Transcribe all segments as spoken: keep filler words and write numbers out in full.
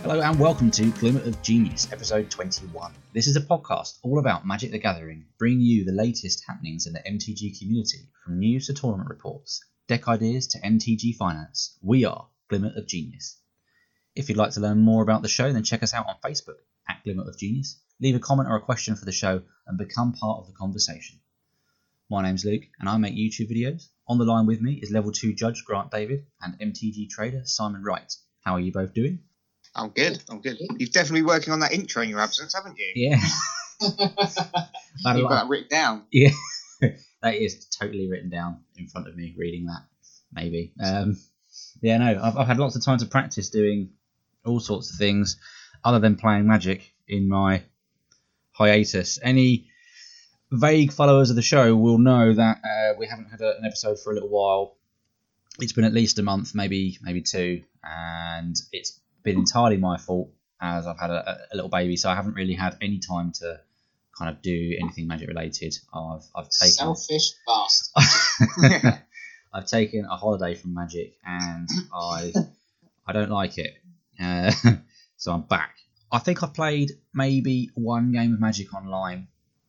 Hello and welcome to Glimmer of Genius, episode twenty-one. This is a podcast all about Magic the Gathering, bringing you the latest happenings in the M T G community, from news to tournament reports, deck ideas to M T G finance. We are Glimmer of Genius. If you'd like to learn more about the show, then check us out on Facebook at Glimmer of Genius. Leave a comment or a question for the show and become part of the conversation. My name's Luke and I make YouTube videos. On the line with me is Level two Judge Grant David and M T G Trader Simon Wright. How are you both doing? I'm good, I'm good. You're definitely working on that intro in your absence, haven't you? Yeah. You've got that written down. Yeah, that is totally written down in front of me, reading that, maybe. Um, yeah, no, I've, I've had lots of time to practice doing all sorts of things other than playing Magic in my hiatus. Any vague followers of the show will know that uh, we haven't had a, an episode for a little while. It's been at least a month, maybe maybe two, and it's been entirely my fault as I've had a, a little baby, so I haven't really had any time to kind of do anything Magic related. I've I've taken selfish bastard. I've taken a holiday from Magic and I I don't like it, uh, so I'm back. I think I've played maybe one game of Magic online,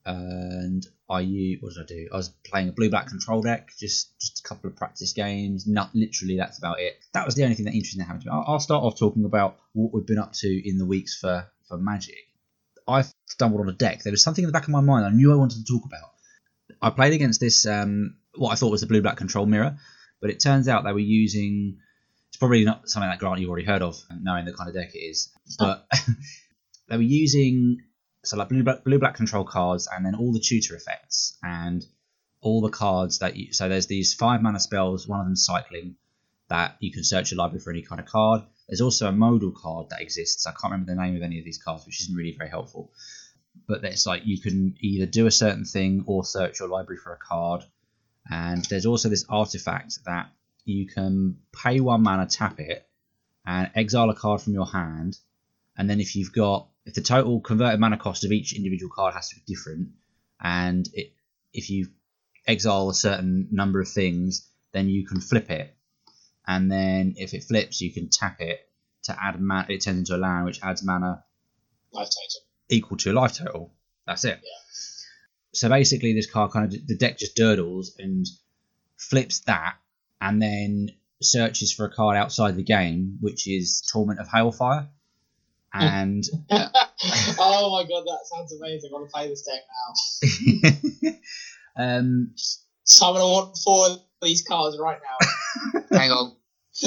and I used, what did I do? I was playing a blue-black control deck, just just a couple of practice games. Not literally, that's about it. That was the only thing that interesting that happened to me. I'll, I'll start off talking about what we've been up to in the weeks for, for Magic. I stumbled on a deck. There was something in the back of my mind I knew I wanted to talk about. I played against this, um, what I thought was the blue-black control mirror, but it turns out they were using, it's probably not something that Grant you've already heard of, knowing the kind of deck it is, but they were using... So like blue black, blue black control cards, and then all the tutor effects and all the cards that you. So there's these five mana spells. One of them cycling that you can search your library for any kind of card. There's also a modal card that exists. I can't remember the name of any of these cards, which isn't really very helpful. But it's like you can either do a certain thing or search your library for a card. And there's also this artifact that you can pay one mana, tap it, and exile a card from your hand. And then if you've got If the total converted mana cost of each individual card has to be different, and it, if you exile a certain number of things, then you can flip it. And then if it flips, you can tap it to add mana. It turns into a land, which adds mana life total equal to a life total. That's it. Yeah. So basically, this card kind of the deck just durdles and flips that, and then searches for a card outside the game, which is Torment of Hailfire. And oh my god, that sounds amazing! I want to play this deck now. um, so I'm gonna want four of these cards right now. Hang on.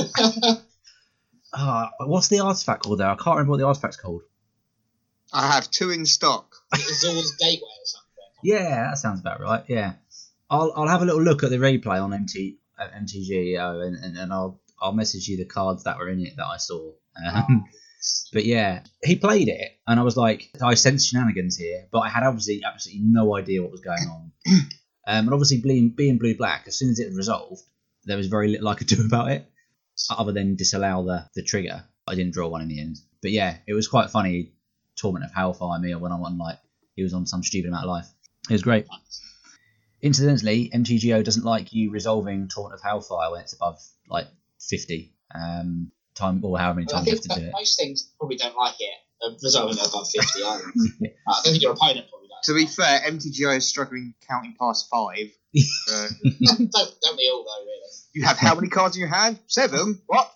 uh, what's the artifact called there? I can't remember what the artifact's called. I have two in stock. Azor's Gateway or something. Yeah, that sounds about right. Yeah, I'll I'll have a little look at the replay on M T uh, M T G uh, and, and and I'll I'll message you the cards that were in it that I saw. Um, But yeah, he played it, and I was like, I sense shenanigans here, but I had obviously absolutely no idea what was going on. um, and obviously, being, being blue-black, as soon as it resolved, there was very little I could do about it, other than disallow the, the trigger. I didn't draw one in the end. But yeah, it was quite funny. Torment of Hailfire me when I'm on, like, he was on some stupid amount of life. It was great. Incidentally, M T G O doesn't like you resolving Torment of Hailfire when it's above, like, fifty. Um... time or however many well, times you have to do it. Most things probably don't like it, uh, resolving above fifty either. yeah. I don't think your opponent probably does. To be fair, M T G O is struggling counting past five. Uh, don't, don't we all though, really? You have how many cards in your hand? Seven? What?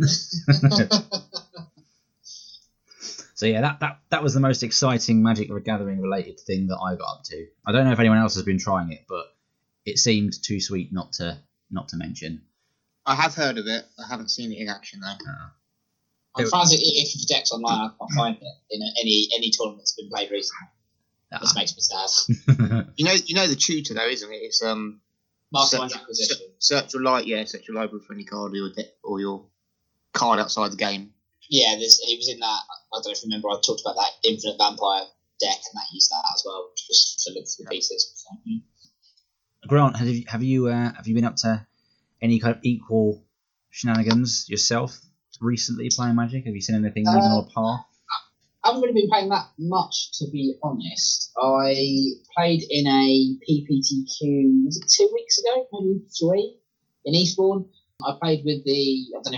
So yeah, that, that, that was the most exciting Magic the Gathering related thing that I got up to. I don't know if anyone else has been trying it, but it seemed too sweet not to not to mention. I have heard of it. I haven't seen it in action though. Uh, I'm frantic looking for decks online. I can't find it in a, any any tournament that's been played recently. uh, This makes me sad. You know, you know the tutor though, isn't it? It's um, Mastermind search, acquisition. search your light, yeah, search your library for any card or your deck or your card outside the game. Yeah, there's, he was in that. I don't know if you remember. I talked about that Infinite Vampire deck, and that used that as well, just to look for the pieces. So, yeah. Grant, have you have you uh, have you been up to any kind of equal shenanigans yourself recently playing Magic? Have you seen anything even Uh, on a par? I haven't really been playing that much, to be honest. I played in a P P T Q, was it two weeks ago? Maybe three, in Eastbourne. I played with the, I don't know if I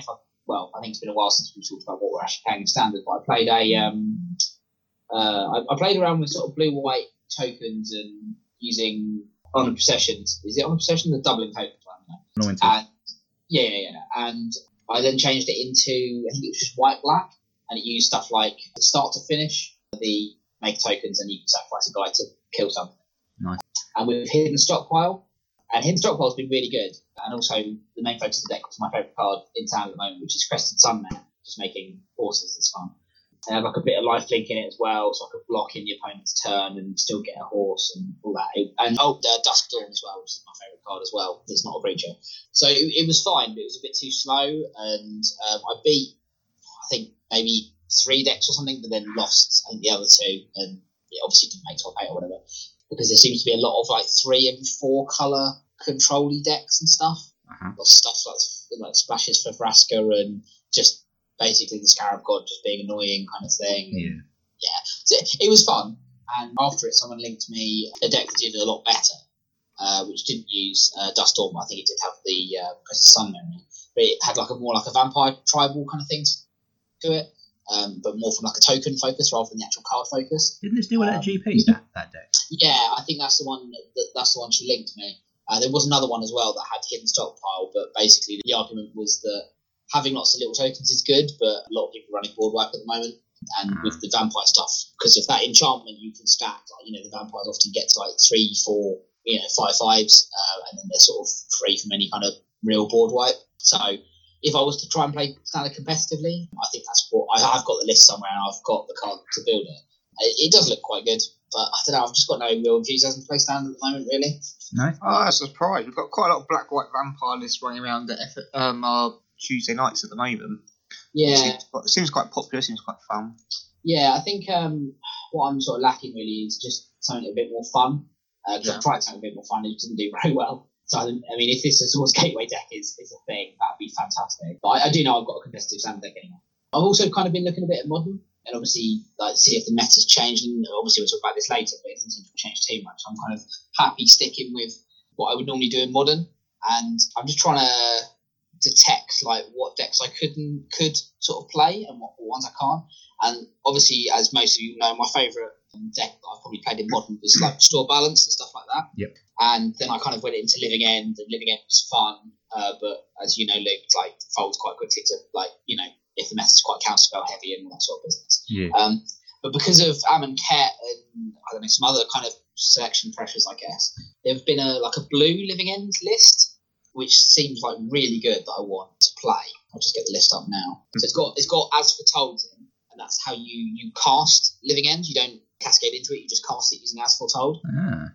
well, I think it's been a while since we talked about what we're actually playing in standard, but I played a, um, uh, I, I played around with sort of blue-white tokens and using honor processions. Is it honor procession? The doubling tokens one. And yeah, yeah, yeah. And I then changed it into, I think it was just white-black, and it used stuff like start to finish, the make tokens, and you can sacrifice a guy to kill something. Nice. And with Hidden Stockpile, and Hidden Stockpile's been really good. And also, the main focus of the deck was my favourite card in town at the moment, which is Crested Sunmare, just making horses is fun. And I have like a bit of life link in it as well, so I could block in the opponent's turn and still get a horse and all that. And oh, the Dusk Dawn as well, which is my favourite card as well. It's not a creature. So it, it was fine, but it was a bit too slow. And um, I beat, I think, maybe three decks or something, but then lost, I think, the other two. And it obviously didn't make top eight or whatever. Because there seems to be a lot of like three and four colour control-y decks and stuff. Uh-huh. Lots of stuff like, like splashes for Vraska and just basically the Scarab God just being annoying kind of thing. Yeah. Yeah. So it, it was fun. And after it, someone linked me a deck that did a lot better, uh, which didn't use uh, Dust Storm, but I think it did have the uh, Crested Sunmare in it. But it had like a more like a vampire tribal kind of thing to it. Um, but more from like a token focus rather than the actual card focus. Didn't this do well um, at G P that, that deck? Yeah, I think that's the one. That, that's the one she linked me. Uh, there was another one as well that had Hidden Stockpile, but basically the argument was that having lots of little tokens is good, but a lot of people are running board wipe at the moment, and mm. with the vampire stuff, because of that enchantment, you can stack. Like, you know, the vampires often get to like three, four, you know, five fives, uh, and then they're sort of free from any kind of real board wipe. So if I was to try and play standard competitively, I think that's what I, I've got the list somewhere, and I've got the card to build it. It, it does look quite good, but I don't know. I've just got no real enthusiasm to play standard at the moment, really. No. Oh, that's a surprise. We've got quite a lot of black white vampire lists running around at um, our Tuesday nights at the moment. Yeah, it seems, it seems quite popular. Seems quite fun. Yeah, I think um, what I'm sort of lacking really is just something a bit more fun. Because uh, yeah. I've tried something a bit more fun, it didn't do very well. So, I mean, if this Swords Gateway deck is, is a thing, that would be fantastic. But I, I do know I've got a competitive standard deck anyway. I've also kind of been looking a bit at Modern, and obviously, like, see if the meta's changed. And obviously, we'll talk about this later, but it doesn't seem to have changed too much. I'm kind of happy sticking with what I would normally do in Modern. And I'm just trying to detect, like, what decks I could and could sort of play and what ones I can't. And obviously, as most of you know, my favourite deck that I've probably played in Modern was like Restore Balance and stuff like that. Yep. And then I kind of went into Living End, and Living End was fun, uh, but as you know, Luke, like folds quite quickly to like you know if the meta's quite counterspell heavy and all that sort of business. Yeah. Um, but because of Ammon Ket and I don't know some other kind of selection pressures, I guess there've been a like a blue Living End list, which seems like really good that I want to play. I'll just get the list up now. So it's got it's got As Foretold in, and that's how you you cast Living End. You don't cascade into it; you just cast it using As Foretold. Ah.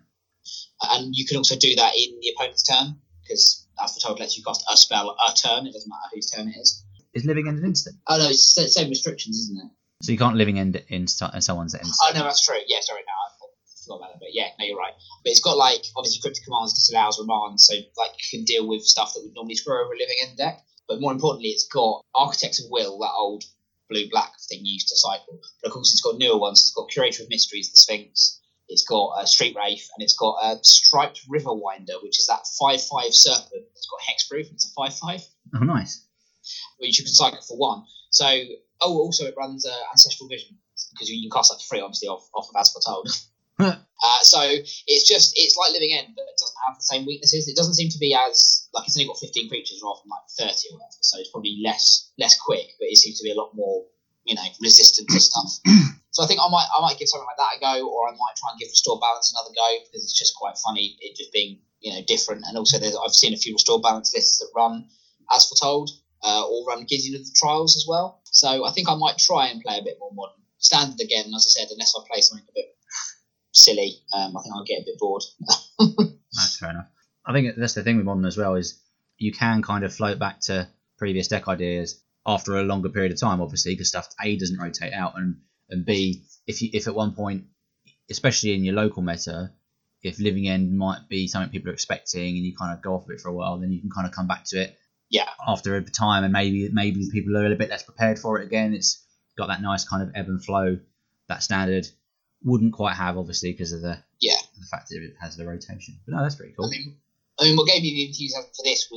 And you can also do that in the opponent's turn, because As Foretold lets you cast a spell a turn. It doesn't matter whose turn it is. Is Living End an instant? Oh no, it's the same restrictions, isn't it? So you can't Living End in someone's instant? Oh no, that's true. Yeah, sorry, no, I forgot about that. But yeah, no, you're right. But it's got like, obviously Cryptic Commands disallows Remand, so like you can deal with stuff that would normally screw over a Living End deck. But more importantly, it's got Architects of Will, that old blue-black thing used to cycle. But of course it's got newer ones. It's got Curator of Mysteries, the Sphinx. It's got uh, Street Wraith, and it's got uh, Striped Riverwinder, which is that five five serpent. It's got hexproof, and it's a five five. Oh, nice. Which you can cycle for one. So, oh, also it runs uh, Ancestral Vision, because you can cast that for free, obviously, off, off of As Foretold. uh, so, it's just, it's like Living End, but it doesn't have the same weaknesses. It doesn't seem to be as, like, it's only got fifteen creatures rather than, like, thirty or whatever, so it's probably less less quick, but it seems to be a lot more, you know, resistant to stuff. So I think I might I might give something like that a go, or I might try and give Restore Balance another go, because it's just quite funny, it just being, you know, different. And also there's, I've seen a few Restore Balance lists that run As Foretold, uh, or run Gideon of the Trials as well. So I think I might try and play a bit more Modern. Standard again, as I said, unless I play something a bit silly, um, I think I'll get a bit bored. That's fair enough. I think that's the thing with Modern as well, is you can kind of float back to previous deck ideas after a longer period of time, obviously, because stuff A doesn't rotate out, and and B, if you if at one point, especially in your local meta, if Living End might be something people are expecting, and you kind of go off of it for a while, then you can kind of come back to it. Yeah. After a time, and maybe maybe people are a bit less prepared for it again. It's got that nice kind of ebb and flow that Standard wouldn't quite have, obviously, because of the yeah the fact that it has the rotation. But no, that's pretty cool. I mean, I mean, what gave me the enthusiasm for this was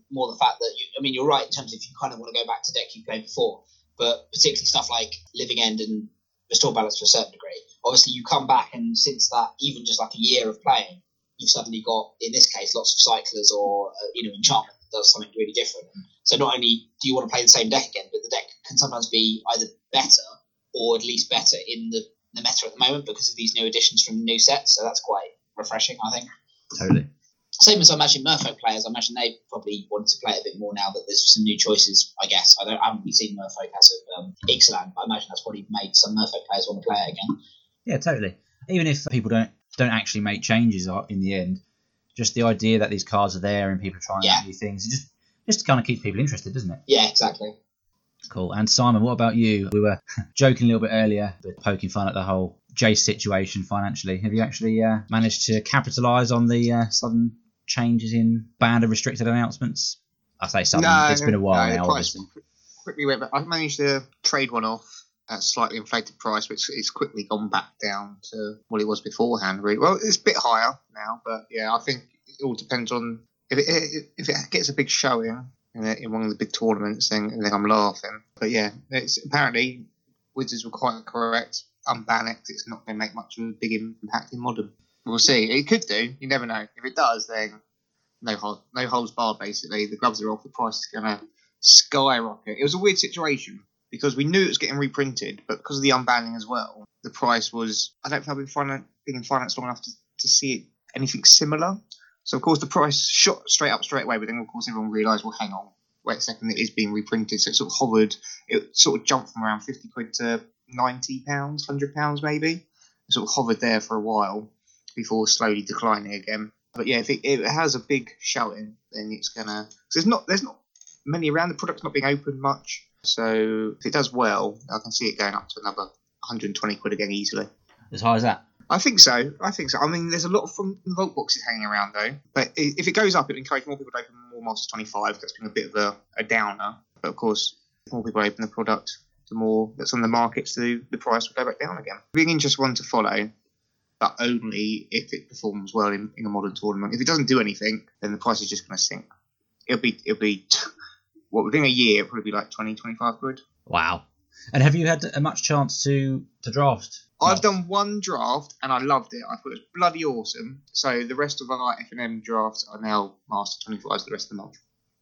more the fact that you, I mean, you're right in terms of you kind of want to go back to deck you played before, but particularly stuff like Living End and Restore Balance to a certain degree. Obviously, you come back, and since that, even just like a year of playing, you've suddenly got, in this case, lots of cyclers or uh, you know, enchantment that does something really different. So not only do you want to play the same deck again, but the deck can sometimes be either better or at least better in the, the meta at the moment because of these new additions from new sets. So that's quite refreshing, I think. Totally. Same as I imagine Merfolk players. I imagine they probably want to play it a bit more now that there's some new choices. I guess I don't. I haven't really seen Merfolk as of um, Ixalan, but I imagine that's probably made some Merfolk players want to play it again. Yeah, totally. Even if people don't don't actually make changes in the end, just the idea that these cards are there and people are trying Yeah. out new things, it just just kind of keeps people interested, doesn't it? Yeah, exactly. Cool. And Simon, what about you? We were joking a little bit earlier, but poking fun at the whole Jace situation financially. Have you actually uh, managed to capitalise on the uh, sudden changes in banned and restricted announcements? I say sudden. No, it's been a while no, now, the price obviously. quickly went back. I managed to trade one off at a slightly inflated price, which is quickly gone back down to what it was beforehand. Really, well, it's a bit higher now, but yeah, I think it all depends on if it if it gets a big showing in, a, in one of the big tournaments, then then I'm laughing. But yeah, it's apparently Wizards were quite correct. Unban it, it's not going to make much of a big impact in Modern. We'll see. It could do. You never know. If it does, then no hold, no holds barred. Basically, the gloves are off. The price is going to skyrocket. It was a weird situation because we knew it was getting reprinted, but because of the unbanning as well, the price was. I don't think I've been, finan- been in finance long enough to, to see it, anything similar. So of course the price shot straight up straight away, but then of course everyone realised, well, hang on, wait a second, it is being reprinted. So it sort of hovered. It sort of jumped from around fifty quid to ninety pounds, one hundred pounds maybe. It sort of hovered there for a while before slowly declining again. But yeah, if it, if it has a big showing, then it's gonna. Cause there's not there's not many around. The product's not being opened much, so if it does well, I can see it going up to another one hundred twenty quid again easily. As high as that? I think so. I think so. I mean, there's a lot from vault boxes hanging around though. But if it goes up, it will encourage more people to open more Masters twenty-five. That's been a bit of a, a downer. But of course, if more people open the product, the more that's on the market, so the price will go back down again. Being interesting one to follow, but only if it performs well in, in a Modern tournament. If it doesn't do anything, then the price is just going to sink. It'll be, it'll be, what, within a year, it'll probably be like twenty, twenty-five quid. Wow. And have you had a much chance to, to draft? I've done one draft and I loved it. I thought it was bloody awesome. So the rest of our F N M drafts are now Master twenty-fives the rest of the month.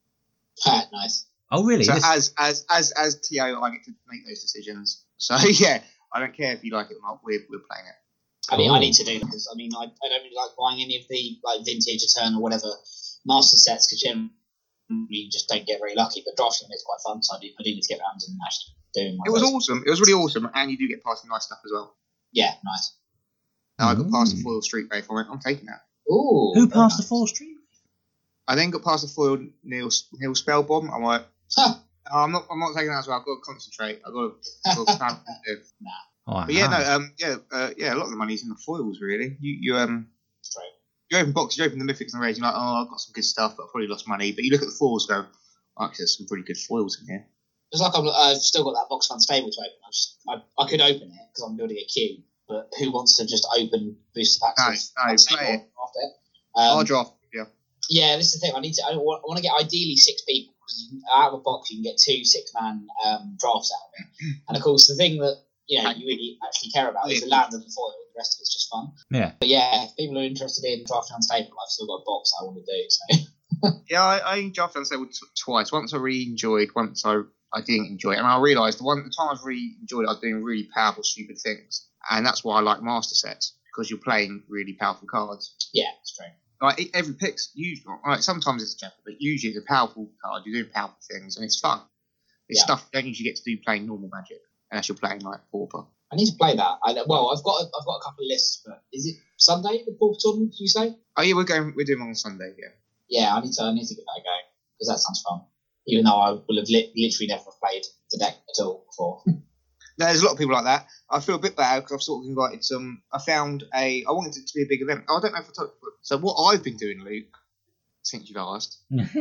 Ah, nice. Oh, really? So This- as as as as T O, I get to make those decisions. So yeah, I don't care if you like it or not. We're we're playing it. I mean, I Cool. need to do that because I mean, I, I don't really like buying any of the like vintage, Eternal, whatever master sets because generally you just don't get very lucky. But drafting is quite fun, so I do, I do need to get around and actually doing. It was awesome. It was really awesome, and you do get past some nice stuff as well. Yeah, nice. And I got past the Ooh. foil street wave. I went, I'm taking that. Ooh. Who very passed the nice. four stream? I then got past the foil Neil Neil Spellbomb. I'm like, Huh. oh, I'm not I'm not taking that as well. I've got to concentrate. I've got to. Got to stand positive. Oh, But yeah, wow. no, um, yeah, uh, yeah, a lot of the money's in the foils, really. You, you, um, Straight. you open boxes, you open the mythics and rares, you're like, oh, I've got some good stuff, but I've probably lost money. But you look at the foils, and go, oh, actually, there's some pretty good foils in here. It's like I'm, I've still got that box fun stable to open. I just I, I could open it because I'm building a queue, but who wants to just open booster packs? No, of no, Unstable play it. after it? Our Um, draft, yeah. yeah, this is the thing. I need to. I want, I want to get ideally six people because out of a box you can get two six man um, drafts out of it. And of course, the thing that you know you really actually care about is the land and the foil. The rest of it's just fun. Yeah. But yeah, if people are interested in drafting Unstable, I've still got a box I want to do. So Yeah, I, I drafted Unstable t- twice. Once I really enjoyed, once I, I didn't enjoy it. And I realised the one the time I've really enjoyed it, I was doing really powerful, stupid things. And that's why I like master sets, because you're playing really powerful cards. yeah, it's true. Like e- every pick's usually, like sometimes it's a general, but usually it's a powerful card. You're doing powerful things, and it's fun. It's Yeah. stuff you don't usually get to do playing normal Magic, unless you're playing like Pauper. I need to play that. I, well, I've got a, I've got a couple of lists, but is it Sunday the Pauper tournament? Did you say? Oh yeah, we're going. We're doing one on Sunday. Yeah. Yeah, I need to I need to get that going because that sounds fun. Even though I will have li- literally never played the deck at all before. No, there's a lot of people like that. I feel a bit bad because I've sort of invited some. I found a. I wanted it to be a big event. Oh, I don't know if I told you. So what I've been doing, Luke, since you've asked,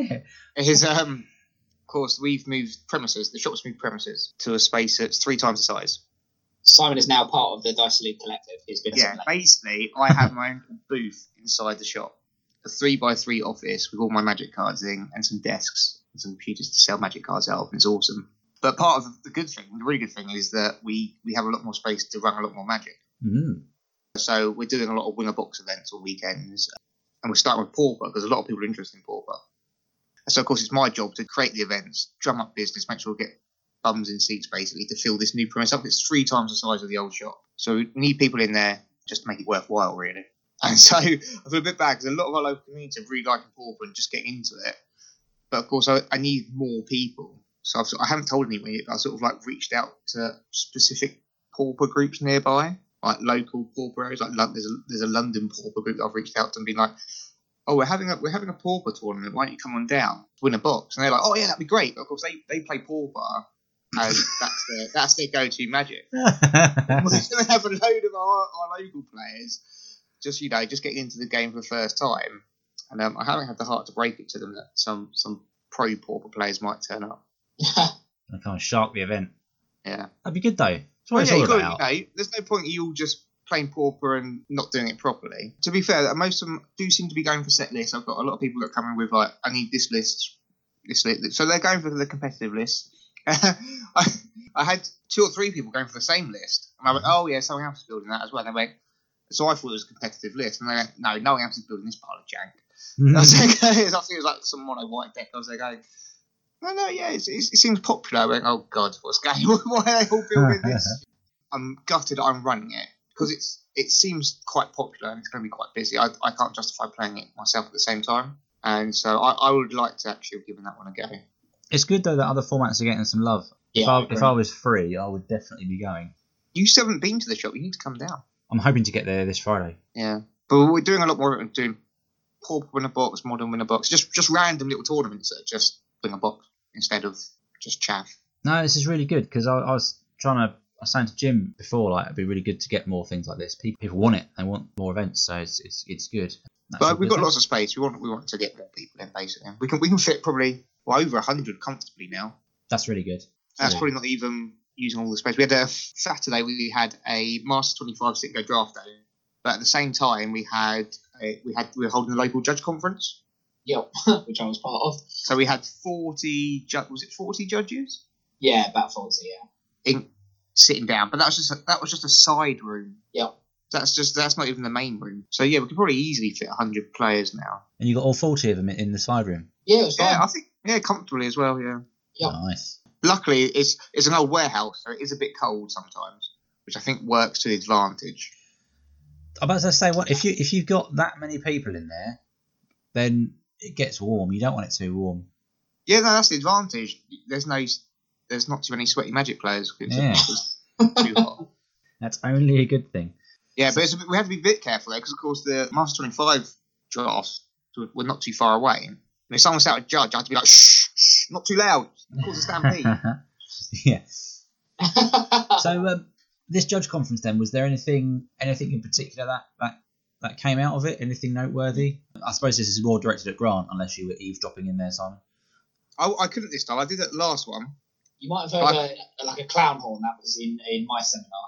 is um, of course we've moved premises. The shop's moved premises to a space that's three times the size. Simon is now part of the Dice League Collective. He's been Yeah, assimilated. basically, I have my own booth inside the shop. a three by three office with all my Magic cards in and some desks and some computers to sell Magic cards out of, and it's awesome. But part of the good thing, the really good thing, is that we, we have a lot more space to run a lot more Magic. Mm. So we're doing a lot of Winger Box events on weekends, and we're starting with Pauper because a lot of people are interested in Pauper. And so, of course, it's my job to create the events, drum up business, make sure we get bums in seats, basically, to fill this new premise up. It's three times the size of the old shop. So we need people in there just to make it worthwhile, really. And so I feel a bit bad because a lot of our local community are really liking Pauper and just getting into it. But, of course, I, I need more people. So I've, I haven't told anyone yet, but I sort of like reached out to specific Pauper groups nearby, like local Pauper areas. Like there's a, there's a London Pauper group that I've reached out to and been like, oh, we're having a we're having a Pauper tournament. Why don't you come on down, win a box? And they're like, oh yeah, that'd be great. But of course, they, they play Pauper, and that's their that's their go-to Magic. We're going to have a load of our, our local players, just you know, just getting into the game for the first time. And um, I haven't had the heart to break it to them that some some pro Pauper players might turn up. I can't shark the event. Yeah, that'd be good though. That's what well, it's yeah, all you got, about. you know, there's no point in you all just playing Pauper and not doing it properly. To be fair, most of them do seem to be going for set lists. I've got a lot of people that come in with like, I need this list, this list. So they're going for the competitive list. I, I had two or three people going for the same list, and I went, oh yeah, someone else is building that as well. And they went, so I thought it was a competitive list, and they went, no, no one else is building this pile of jank. I was like, I think it was like some mono white deck. I was like, going, no, no, yeah, it's, it's, it seems popular. I went, oh god, what's going on? Why are they all building this? I'm gutted I'm running it because it's it seems quite popular and it's going to be quite busy. I, I can't justify playing it myself at the same time, and so I, I would like to actually have given that one a go. It's good though that other formats are getting some love. Yeah, if I, I if I was free, I would definitely be going. You still haven't been to the shop. You need to come down. I'm hoping to get there this Friday. Yeah, but we're doing a lot more. Doing Pauper Winner Box, Modern Winner Box, just just random little tournaments that just win a box instead of just chaff. No, this is really good because I, I was trying to. I was saying to Jim before, like it'd be really good to get more things like this. People, people want it; they want more events, so it's it's, it's good. That's but we've got thing. lots of space. We want we want to get more people in. Basically, we can we can fit probably well over a hundred comfortably now. That's really good. That's yeah. probably not even using all the space. We had a Saturday. We had a Master twenty-five sit go draft day, but at the same time we had a, we had we were holding a local judge conference. Yep, which I was part of. So we had forty. Ju- was it forty judges? Yeah, about forty. Yeah. In sitting down, but that was just a, that was just a side room. Yep. That's just that's not even the main room. So yeah, we could probably easily fit one hundred players now. And you got all forty of them in the side room. Yeah, it was fine. Yeah, I think yeah, comfortably as well. Yeah. Yep. Nice. Luckily, it's it's an old warehouse, so it is a bit cold sometimes, which I think works to the advantage. I'm about to say, what if you if you've got that many people in there, then it gets warm. You don't want it too warm. Yeah, no, that's the advantage. There's no there's not too many sweaty Magic players. It's, Yeah. it's too hot. That's only a good thing. Yeah, but it's a bit, we have to be a bit careful there because, of course, the Master twenty-five drafts were not too far away. And if someone sat a judge, I had to be like, shh, shh, not too loud, cause a stampede. Yeah. So um, this judge conference then, was there anything anything in particular that, that that came out of it? Anything noteworthy? I suppose this is more directed at Grant, unless you were eavesdropping in there, Simon. I, I couldn't this time. I did that last one. You might have heard a, like a clown horn. That was in, in my seminar.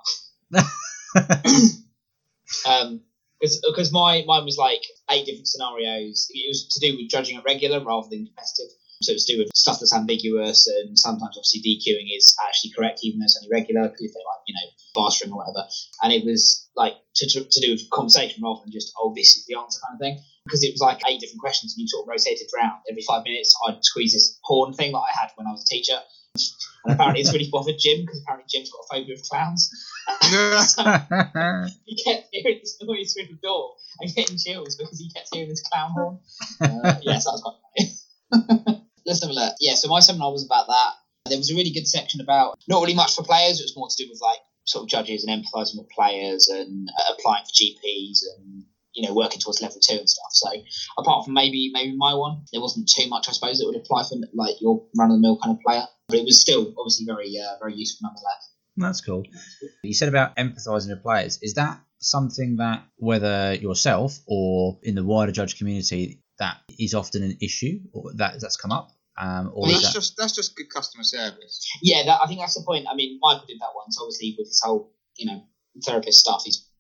um, because my mine was like eight different scenarios. It was to do with judging at regular rather than competitive. So it's to do with stuff that's ambiguous, and sometimes obviously DQing is actually correct even though it's only regular if they're like, you know, fastering or whatever. And it was like to, to, to do with conversation rather than just, oh, this is the answer kind of thing. Because it was like eight different questions and you sort of rotated around. Every five minutes I'd squeeze this horn thing that I had when I was a teacher. And apparently it's really bothered Jim because apparently Jim's got a phobia of clowns. So he kept hearing this noise through the door and getting chills because he kept hearing this clown horn. Uh, yes, that was quite funny. Let's have a look. Yeah, so my seminar was about that. There was a really good section about not really much for players. It was more to do with like sort of judges and empathising with players and uh, applying for G Ps and, you know, working towards level two and stuff. So apart from maybe maybe my one, there wasn't too much, I suppose, that would apply for like your run-of-the-mill kind of player. But it was still obviously very uh, very useful nonetheless. That's cool. You said about empathising with players. Is that something that, whether yourself or in the wider judge community, that is often an issue or that that's come up? Um, or Well, is that's that... just that's just good customer service. Yeah, that, I think that's the point. I mean, Michael did that once, obviously, with his whole, you know, therapist stuff. He's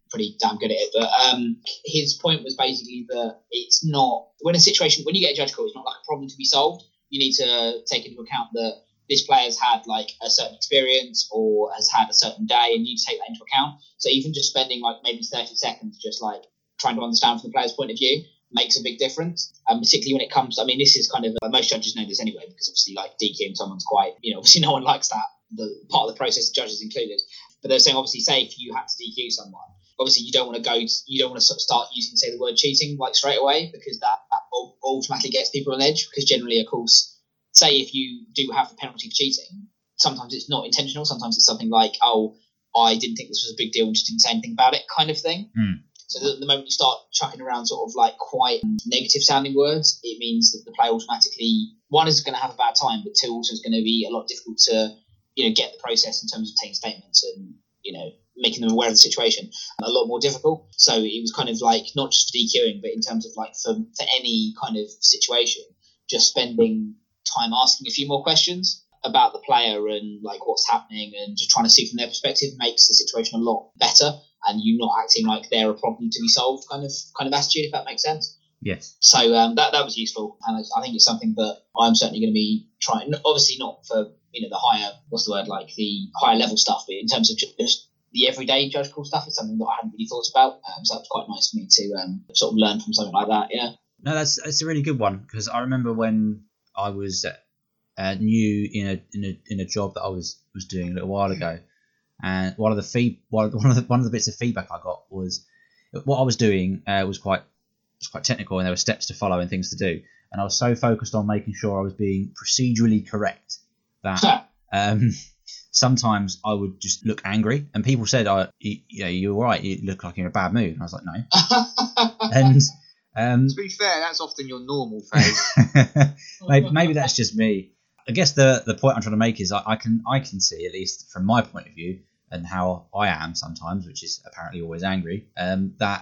pretty damn good at it. But um, his point was basically that it's not when a situation when you get a judge call, it's not like a problem to be solved. You need to take into account that this player's had like a certain experience or has had a certain day, and you need to take that into account. So even just spending like maybe thirty seconds just like trying to understand from the player's point of view makes a big difference. And um, particularly when it comes, I mean, this is kind of uh, most judges know this anyway, because obviously like DQing someone's quite, you know, obviously no one likes that. The part of the process, the judges included. But they're saying obviously, say if you had to D Q someone, obviously you don't want to go, to, you don't want to sort of start using say the word cheating like straight away, because that, that automatically gets people on edge. Because generally, of course, say if you do have the penalty for cheating, sometimes it's not intentional. Sometimes it's something like, oh, I didn't think this was a big deal and just didn't say anything about it, kind of thing. Mm. So the, the moment you start chucking around sort of like quite negative sounding words, it means that the player automatically, one, is going to have a bad time, but two, also is going to be a lot difficult to, you know, get the process in terms of taking statements and, you know, making them aware of the situation a lot more difficult. So it was kind of like not just for DQing, but in terms of like for, for any kind of situation, just spending time asking a few more questions about the player and like what's happening and just trying to see from their perspective makes the situation a lot better, and you not acting like they're a problem to be solved kind of kind of attitude, if that makes sense. Yes. So um, that that was useful, and I, I think it's something that I'm certainly going to be trying. Obviously not for, you know, the higher, what's the word, like the higher level stuff, but in terms of just the everyday judge call stuff, it's something that I hadn't really thought about. Um, so that was quite nice for me to um, sort of learn from something like that. Yeah. No, that's that's a really good one, because I remember when I was uh, new in a in a in a job that I was was doing a little while ago, and one of the feed one of the one of the bits of feedback I got was what I was doing uh, was quite was quite technical, and there were steps to follow and things to do, and I was so focused on making sure I was being procedurally correct that um, sometimes I would just look angry, and people said, "Oh, you, you know, you're right. You look like you're in a bad mood." And I was like, "No," and. Um, to be fair, that's often your normal phase. maybe, maybe that's just me. I guess the the point I'm trying to make is I, I can I can see, at least from my point of view and how I am sometimes, which is apparently always angry, um, that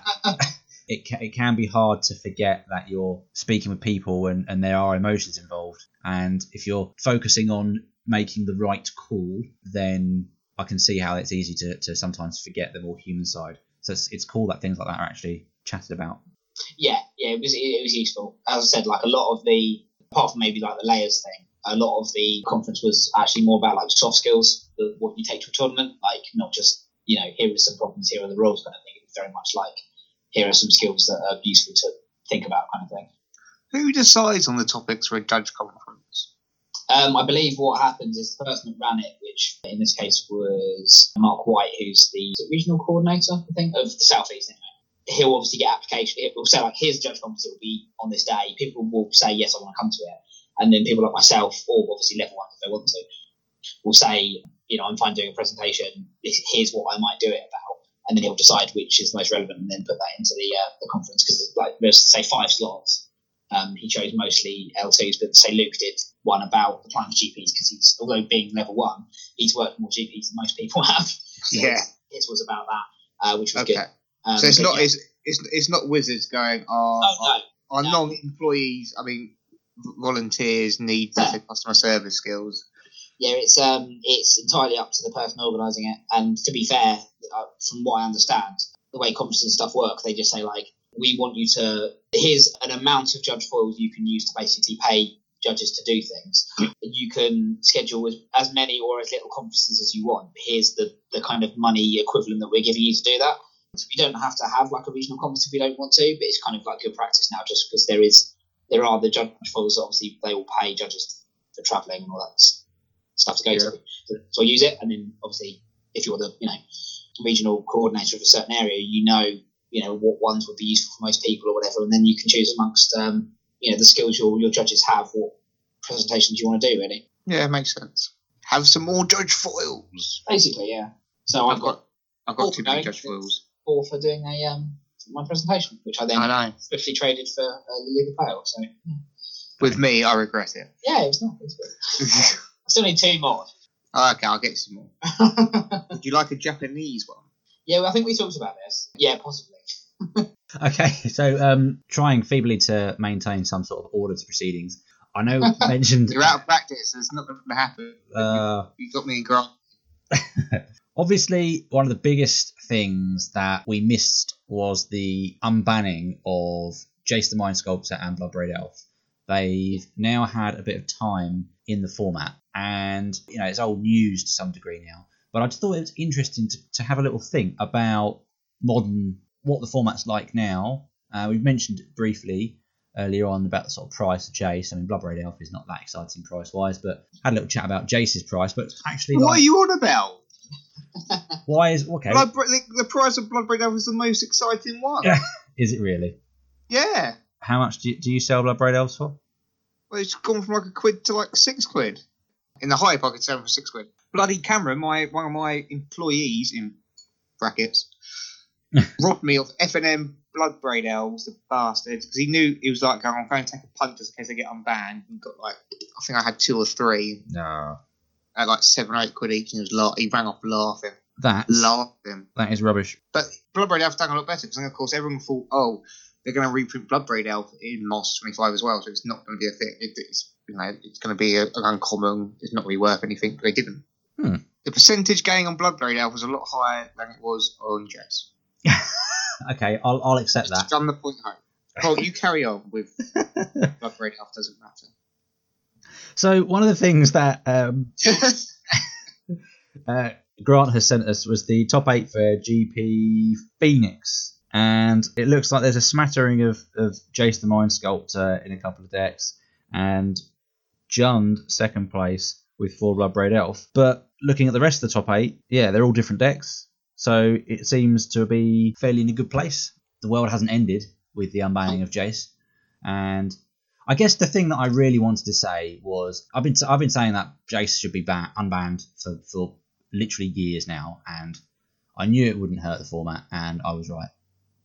it can, it can be hard to forget that you're speaking with people and, and there are emotions involved. And if you're focusing on making the right call, then I can see how it's easy to, to sometimes forget the more human side. So it's, it's cool that things like that are actually chatted about. Yeah, yeah, it was it was useful. As I said, like a lot of the, apart from maybe like the layers thing, a lot of the conference was actually more about like soft skills, the, what you take to a tournament, like not just, you know, here are some problems, here are the rules kind of thing. It was very much like, here are some skills that are useful to think about kind of thing. Who decides on the topics for a judge conference? Um, I believe what happens is the person that ran it, which in this case was Mark White, who's the regional coordinator, I think, of the South East anyway. He'll obviously get application. It will say like, here's the judge conference. It will be on this day. People will say yes, I want to come to it, and then people like myself, or obviously level one if they want to, will say, you know, I'm fine doing a presentation. This, here's what I might do it about, and then he'll decide which is the most relevant, and then put that into the uh, the conference, because like there's say five slots. Um, he chose mostly L twos, but say Luke did one about applying for G Ps, because he's, although being level one, he's worked more G Ps than most people have. So Yeah. his was about that, uh, which was Okay. good. Um, so it's but not yeah. it's, it's it's not wizards going, oh, Oh, our no. non-employees, I mean, volunteers need better customer service skills. Yeah, it's um, it's entirely up to the person organising it. And to be fair, uh, from what I understand, the way conferences and stuff work, they just say like, we want you to, here's an amount of judge foils you can use to basically pay judges to do things. You can schedule as, as many or as little conferences as you want. Here's the, the kind of money equivalent that we're giving you to do that. So you don't have to have like a regional conference if you don't want to, but it's kind of like good practice now, just because there is there are the judge foils. Obviously, they will pay judges for travelling and all that stuff to go Yeah. to. So, so I use it, and then obviously, if you're the you know regional coordinator of a certain area, you know you know what ones would be useful for most people or whatever, and then you can choose amongst um, you know the skills your your judges have, what presentations you want to do. Really, Yeah, it makes sense. Have some more judge foils. basically, yeah. So I've got I've got Oh, too many no, judge it's- foils. four for doing a um my presentation, which I then I know. swiftly traded for uh, Lily the Pale. So With me, I regret it. yeah, it was not. It was good. I still need two more. Okay, I'll get some more. Would you like a Japanese one? Yeah, well, I think we talked about this. Yeah, possibly. Okay, so um, trying feebly to maintain some sort of order to proceedings. I know we mentioned. You're out of practice. It's not going to happen. Uh, You got me in grant. Obviously, one of the biggest things that we missed was the unbanning of Jace the Mind Sculptor and Bloodbraid Elf. They've now had a bit of time in the format, and you know it's old news to some degree now. But I just thought it was interesting to, to have a little think about modern, what the format's like now. Uh, we've mentioned it briefly earlier on about the sort of price of Jace. I mean, Bloodbraid Elf is not that exciting price-wise, but had a little chat about Jace's price. But actually, What like, are you on about? why is okay? Bloodbraid, the, the price of Bloodbraid Elf is the most exciting one. Yeah. Is it really? Yeah. How much do you, do you sell Bloodbraid Elves for? Well, it's gone from like a quid to like six quid. In the hype, I could sell them for six quid. Bloody Cameron, my one of my employees in brackets, robbed me of F and M Bloodbraid Elves, the bastard, because he knew he was like, oh, I'm going to take a punt just in case they get unbanned. And got like, I think I had two or three No. at like seven or eight quid each, and he was la- he ran off laughing, That's, laughing. that is rubbish. But Bloodbraid Elf's done a lot better because then, of course, everyone thought, oh, they're going to reprint Bloodbraid Elf in Moss twenty-five as well, so it's not going to be a thing. It, it's you know, it's going to be a, an uncommon. It's not really worth anything, but they didn't. Hmm. The percentage gain on Bloodbraid Elf was a lot higher than it was on Jace. Okay, I'll I'll accept Just that. done the point home. Well, you carry on with Bloodbraid Elf. Doesn't matter. So one of the things that um, uh, Grant has sent us was the top eight for G P Phoenix, and it looks like there's a smattering of, of Jace the Mind Sculptor in a couple of decks, and Jund second place with four Bloodbraid Elf. But looking at the rest of the top eight, yeah, they're all different decks, so it seems to be fairly in a good place. The world hasn't ended with the unbanning of Jace, and I guess the thing that I really wanted to say was I've been I've been saying that Jace should be ban- unbanned for, for literally years now, and I knew it wouldn't hurt the format, and I was right.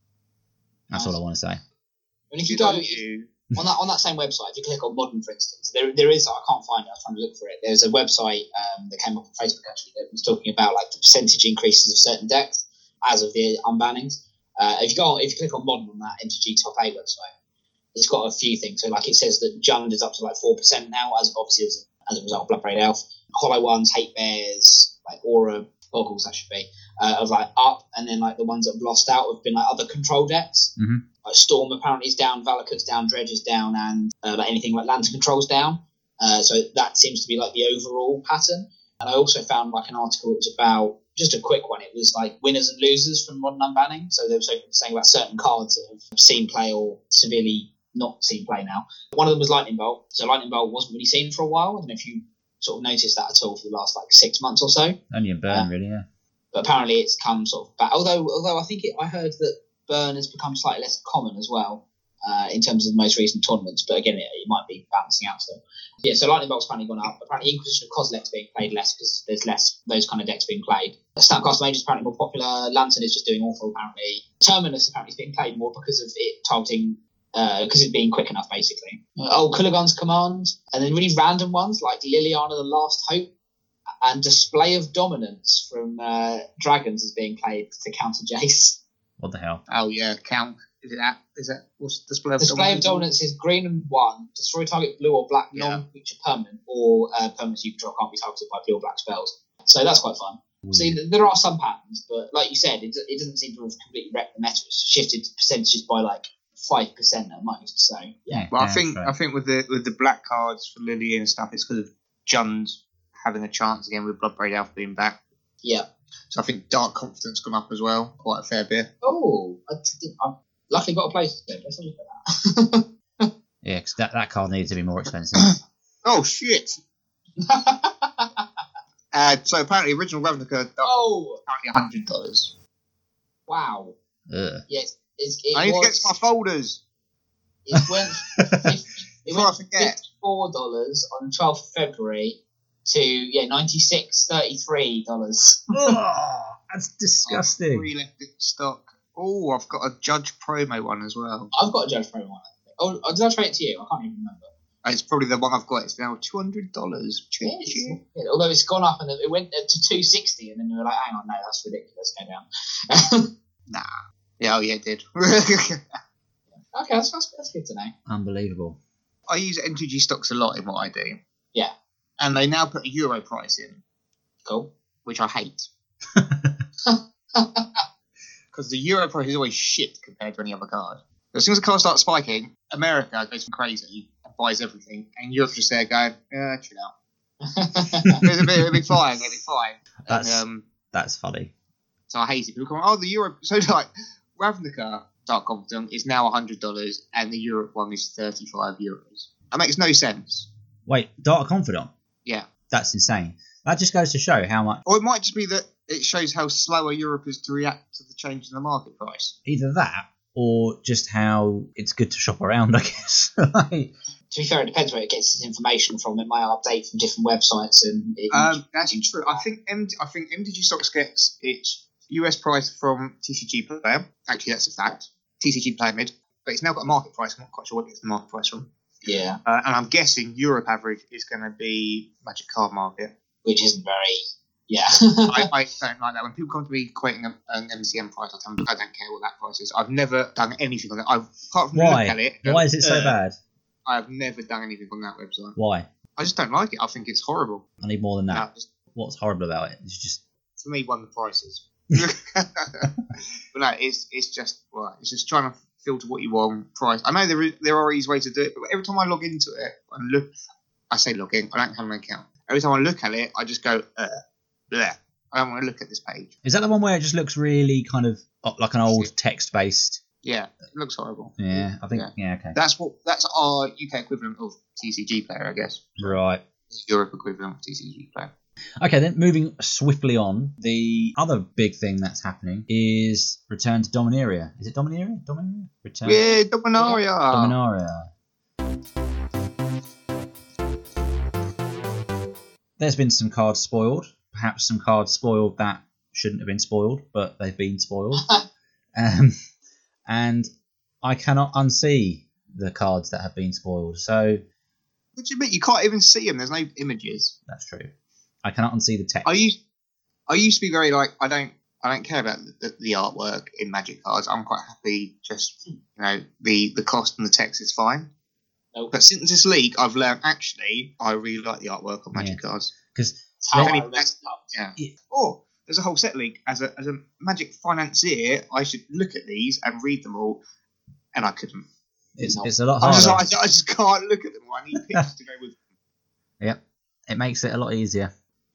That's all I want to say. And if you go you, on that on that same website, if you click on Modern, for instance, there there is I can't find it. I was trying to look for it. There's a website um, that came up on Facebook actually that was talking about like the percentage increases of certain decks as of the unbannings. Uh, if you go on, if you click on Modern on that M T G Top Eight website, it's got a few things. So like it says that Jund is up to like four percent now, as obviously as, as a result of Bloodbraid Elf. Hollow Ones, Hate Bears, like Aura Boggles, that should be, uh, of like up, and then like the ones that have lost out have been like other control decks. Mm-hmm. Like Storm apparently is down, Valakut's down, Dredge is down, and uh, like anything like Lantern Control's down. Uh, so that seems to be like the overall pattern. And I also found like an article that was about just a quick one. It was like winners and losers from modern unbanning. So they were saying about certain cards that have seen play or severely not seen play now. One of them was Lightning Bolt. So Lightning Bolt wasn't really seen for a while. I don't know if you sort of noticed that at all for the last like six months or so. Only a burn, Uh, really, yeah. But apparently it's come sort of back. Although, although I think it, I heard that burn has become slightly less common as well uh, in terms of the most recent tournaments. But again, it, it might be balancing out still. Yeah, so Lightning Bolt's apparently gone up. Apparently Inquisition of Kozilek's being played less because there's less those kind of decks being played. Snapcaster Mage is apparently more popular. Lantern is just doing awful apparently. Terminus apparently is being played more because of it targeting, because uh, it's being quick enough basically. Uh, oh, Kulligan's Command. And then really random ones like Liliana the Last Hope and Display of Dominance from uh, Dragons is being played to counter Jace. What the hell? Oh yeah, count. Is it that? Is that what's display of Display dominance? of Dominance is green and one. Destroy target blue or black Yeah. non-creature permanent, or uh, permanents you control can't be targeted by blue or black spells. So that's quite fun. Weird. See, th- there are some patterns, but like you said, it, it doesn't seem to have completely wrecked the meta. It's shifted percentages by like five percent at most. So yeah, Well, I damn think straight. I think with the with the black cards for Lily and stuff, it's because of Jund having a chance again with Bloodbraid Elf being back. yeah. So I think Dark Confidence gone up as well, quite a fair bit. Oh, I did, I've luckily got a place to go. Let's have a look at Yeah, because that, that card needs to be more expensive. Oh shit! that. Uh, so apparently, original Ravnica Dark oh, apparently a hundred dollars. wow. Ugh. Yes, it's, it I need was, to get to my folders it went, it, it before I went forget. fifty-four dollars on the twelfth of February to yeah ninety-six thirty-three dollars. Oh, that's I've disgusting. Three left in stock. Oh, I've got a Judge promo one as well. I've got a Judge Pro one. I think. Oh, oh, did I trade it to you? I can't even remember. Uh, It's probably the one I've got. It's now two hundred dollars. Yeah, it's- yeah, although it's gone up and it went to two sixty, and then we were like, hang on, no, that's ridiculous. Go down. Nah. Yeah, oh yeah, it did. Okay, that's, that's that's good to know. Unbelievable. I use M T G stocks a lot in what I do. Yeah. And they now put a euro price in, Cool. which I hate. Because the euro price is always shit compared to any other card. As soon as the card starts spiking, America goes crazy and buys everything, and Europe's just there going, yeah, chill out. it'll, be, it'll be fine, it'll be fine. That's and, um, that's funny. So I hate it. People come, oh, the euro. So like, Ravnica Dark Confidant is now one hundred dollars, and the Europe one is thirty-five euros. That makes no sense. Wait, Dark Confidant? Yeah. That's insane. That just goes to show how much. Or it might just be that it shows how slower Europe is to react to the change in the market price. Either that, or just how it's good to shop around, I guess. Like, to be fair, it depends where it gets its information from. It might update from different websites, and it, um, that's true. I think M- I think M T G Stocks gets its U S price from T C G Player. Actually, that's a fact. T C G Player Mid, but it's now got a market price. I'm not quite sure what it gets the market price from. yeah, Uh, and I'm guessing Europe average is going to be Magic Card Market. which isn't very. Yeah. I, I don't like that. When people come to me quoting an, an M C M price, I tell them I don't care what that price is. I've never done anything on it. I've apart from why? look at it. Why is it so uh, bad? I've never done anything on that website. Why? I just don't like it. I think it's horrible. I need more than that. No, just, What's horrible about it? It's just for me, one of the prices. But no, it's it's just well, it's just trying to filter what you want. Price. I know there is, there are easy ways to do it, but every time I log into it and look, I say log in. I don't have an account. Every time I look at it, I just go, uh, bleh. I don't want to look at this page. is that the one where it just looks really kind of uh, like an old text based? Yeah, it looks horrible. Yeah, I think. Yeah. Yeah, okay. That's what that's our U K equivalent of T C G Player, I guess. Right. It's Europe equivalent of T C G Player. Okay, then moving swiftly on, the other big thing that's happening is Return to Dominaria. Is it Dominaria? Dominaria? Return. Yeah, Dominaria. Dominaria. There's been some cards spoiled. Perhaps some cards spoiled that shouldn't have been spoiled, but they've been spoiled. um, and I cannot unsee the cards that have been spoiled. So What do you mean? You can't even see them. There's no images. that's true. I cannot unsee the text. I used, I used to be very like I don't, I don't care about the, the artwork in Magic cards. I'm quite happy just you know the the cost and the text is fine. Nope. But since this leak, I've learned actually I really like the artwork on Magic cards. Because It's how Yeah. I remember cards. Yeah. Yeah. Or there's a whole set leak. As a as a Magic financier, I should look at these and read them all, and I couldn't. it's, No. it's a lot I harder. just, I, I just can't look at them all. I need pictures to go with them. Yep, it makes it a lot easier.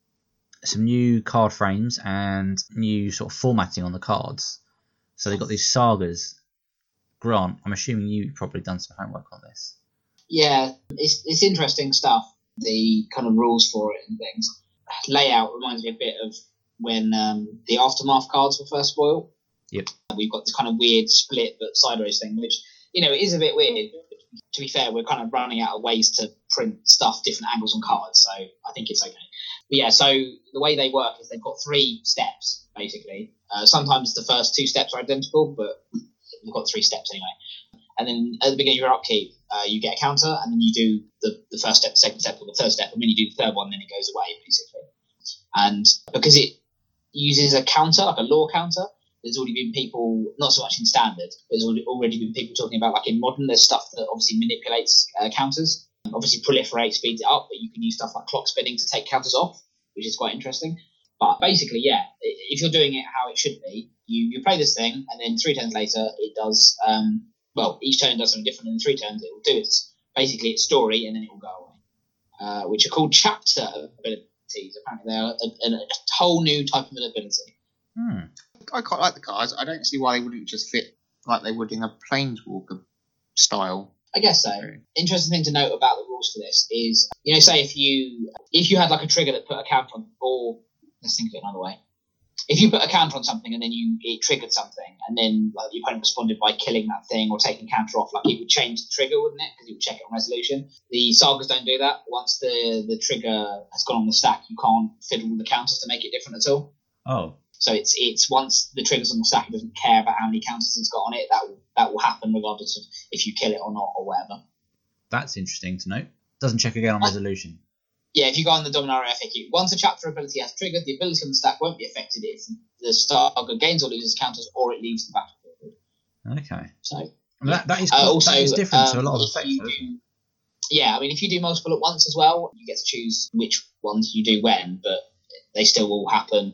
Some new card frames and new sort of formatting on the cards. So they've got these sagas. Grant, I'm assuming you've probably done some homework on this. Yeah, it's it's interesting stuff. The kind of rules for it and things. Layout reminds me a bit of when um, the Aftermath cards were first spoiled. Yep. We've got this kind of weird split but sideways thing, which, you know, it is a bit weird. To be fair, we're kind of running out of ways to print stuff, different angles on cards, so I think it's okay. But yeah, so the way they work is they've got three steps, basically. Uh, sometimes the first two steps are identical, but we've got three steps anyway. And then at the beginning of your upkeep, uh, you get a counter, and then you do the, the first step, the second step, or the third step, and when you do the third one, then it goes away, basically. And because it uses a counter, like a law counter, there's already been people, not so much in standard, but there's already, already been people talking about, like in modern, there's stuff that obviously manipulates uh, counters. Obviously proliferate, speeds it up, but you can use stuff like clock spinning to take counters off, which is quite interesting. But basically, yeah, if you're doing it how it should be, you, you play this thing, and then three turns later, it does, um, well, each turn does something different, and in three turns it will do its, basically its story, and then it will go away, uh, which are called chapter abilities. Apparently they're a, a, a whole new type of an ability. Hmm. I quite like the cards. I don't see why they wouldn't just fit like they would in a Planeswalker style. I guess so. Interesting thing to note about the rules for this is, you know, say if you if you had like a trigger that put a counter on, or let's think of it another way. If you put a counter on something and then you it triggered something, and then like your opponent responded by killing that thing or taking counter off, like it would change the trigger, wouldn't it? Because it would check it on resolution. The sagas don't do that. Once the the trigger has gone on the stack, you can't fiddle with the counters to make it different at all. Oh. So it's it's once the trigger's on the stack, it doesn't care about how many counters it's got on it. That will that will happen regardless of if you kill it or not or whatever. That's interesting to note. Doesn't check again on resolution. Yeah, if you go on the Dominaria F A Q, once a chapter ability has triggered, the ability on the stack won't be affected if the saga gains or loses counters or it leaves the battlefield. Okay. So I mean, that, that is uh, quite, also that is different um, to a lot of if effects. you though, isn't do- Yeah, I mean, if you do multiple at once as well, you get to choose which ones you do when, but they still all happen.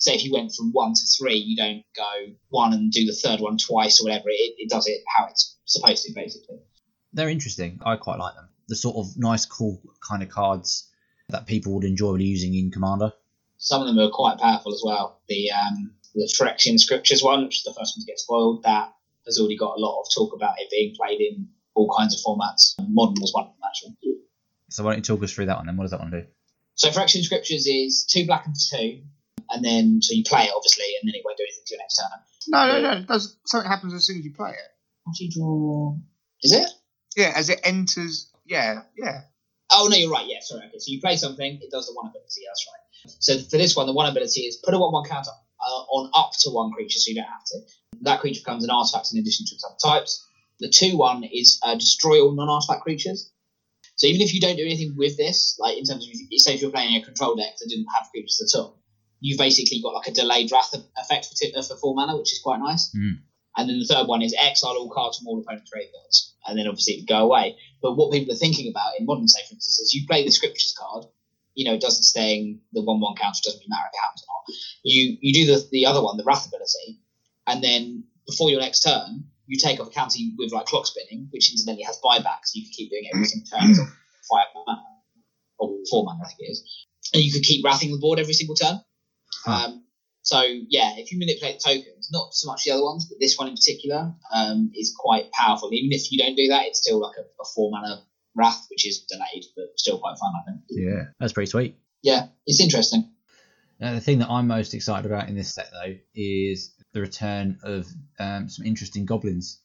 say if you went from one to three, you don't go one and do the third one twice or whatever. It, it does it how it's supposed to, basically. They're interesting. I quite like them. The sort of nice, cool kind of cards that people would enjoy using in Commander. Some of them are quite powerful as well. The um, the Phyrexian Scriptures one, which is the first one to get spoiled, that has already got a lot of talk about it being played in all kinds of formats. Modern was one of them, actually. So why don't you talk us through that one then? What does that one do? So Phyrexian Scriptures is two black and two, and then so you play it obviously, and then it won't do anything to your next turn. No, no, no. It does, something happens as soon as you play it. How do you draw? Is it? Yeah, as it enters. Yeah, yeah. Oh no, you're right. Yeah, sorry. Okay, so you play something, it does the one ability. That's right. So for this one, the one ability is put a one-one counter uh, on up to one creature, so you don't have to. That creature becomes an artifact in addition to its other types. The two-one is uh, destroy all non-artifact creatures. So even if you don't do anything with this, like in terms of, say if you're playing a control deck that didn't have creatures at all, you've basically got like a delayed wrath effect for, t- for four mana, which is quite nice. Mm. And then the third one is exile all cards from all opponents' graveyards, and then obviously it would go away. But what people are thinking about in Modern, say for instance, is you play the Scriptures card, you know, it doesn't stay in the one-one counter, doesn't really matter if it happens or not. You you do the the other one, the Wrath ability, and then before your next turn, you take off a counter with like Clock Spinning, which incidentally has buyback, so you can keep doing it every single turn. It's five mana, or four mana, I think it is. And you could keep wrathing the board every single turn. Huh. Um, so, yeah, if you manipulate the tokens, not so much the other ones, but this one in particular um, is quite powerful. Even if you don't do that, it's still like a, a four mana wrath, which is delayed, but still quite fun, I think. Yeah, that's pretty sweet. Yeah, it's interesting. Now, the thing that I'm most excited about in this set, though, is the return of um, some interesting goblins.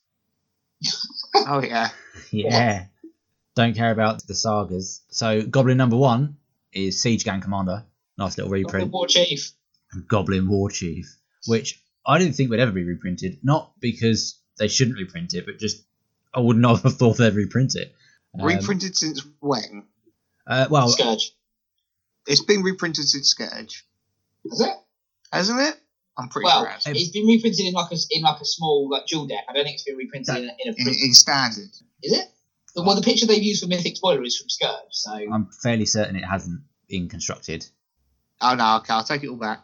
Oh, yeah. Yeah. Don't care about the sagas. So, Goblin number one is Siege Gang Commander. Nice little reprint. War Chief. Goblin War Chief, which I didn't think would ever be reprinted. Not because they shouldn't reprint it, but just I would not have thought they'd reprint it. Um, Reprinted since when? Uh, well, Scourge. It's been reprinted since Scourge, Is it? hasn't it? I'm pretty Well, sure it has. it's been reprinted in like a in like a small like dual deck. I don't think it's been reprinted in a, in a In, in standard. Is it? The, well, the picture they've used for Mythic Spoiler is from Scourge, so I'm fairly certain it hasn't been constructed. Oh, no, okay, I'll take it all back.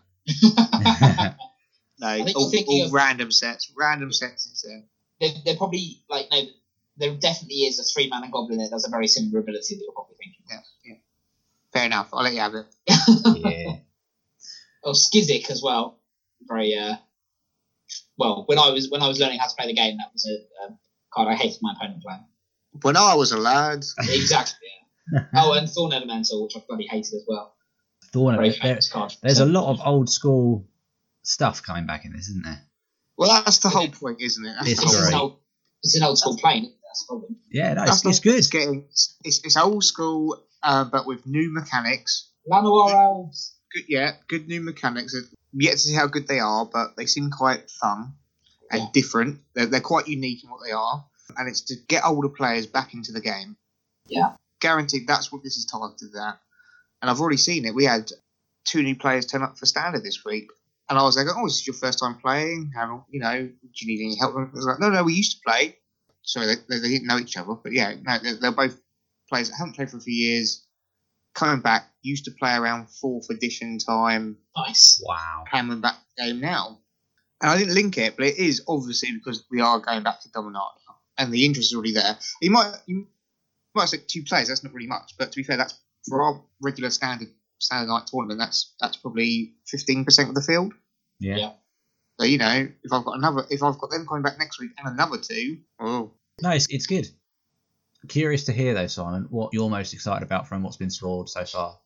No, think all, you're thinking all of- random sets. Random sets instead. there, there probably like no, there definitely is a three mana goblin that does a very similar ability that you're probably thinking. Yeah, yeah. Fair enough. I'll let you have it. Yeah. Oh, Skizzik as well. Very uh, well. When I was when I was learning how to play the game, that was a, a card I hated my opponent playing. When I was a lad. Exactly. Yeah. Oh, and Thorn Elemental, which I bloody hated as well. Thorn, Very there, famous card. there's So- a lot of old school stuff coming back in this, isn't there? Well, that's the whole point, isn't it? That's It's the It's whole great. an old, it's an old school plane. That's the problem. Yeah, no, That's it's, the- it's good. It's getting it's, it's old school, uh, but with new mechanics. Llanowar Elves. Good, yeah, good new mechanics. Yet to see how good they are, but they seem quite fun and Yeah. different. They're, they're quite unique in what they are, and it's to get older players back into the game. Yeah. Guaranteed, that's what this is targeted at. And I've already seen it. We had two new players turn up for standard this week, and I was like, "Oh, this is your first time playing? How, you know, do you need any help?" I was like, "No, no, we used to play." Sorry, they, they, they didn't know each other, but yeah, no, they're, they're both players that haven't played for a few years. Coming back, used to play around fourth edition time, Nice. Wow. coming back to the game now. And I didn't link it, but it is obviously because we are going back to Dominaria, and the interest is already there. You might you might say two players, that's not really much, but to be fair, that's for our regular standard standard night tournament. That's that's probably fifteen percent of the field. Yeah. Yeah. So you know, if I've got another, if I've got them coming back next week and another two, oh, No, it's, it's good. Curious to hear, though, Simon, what you're most excited about from what's been spoiled so far.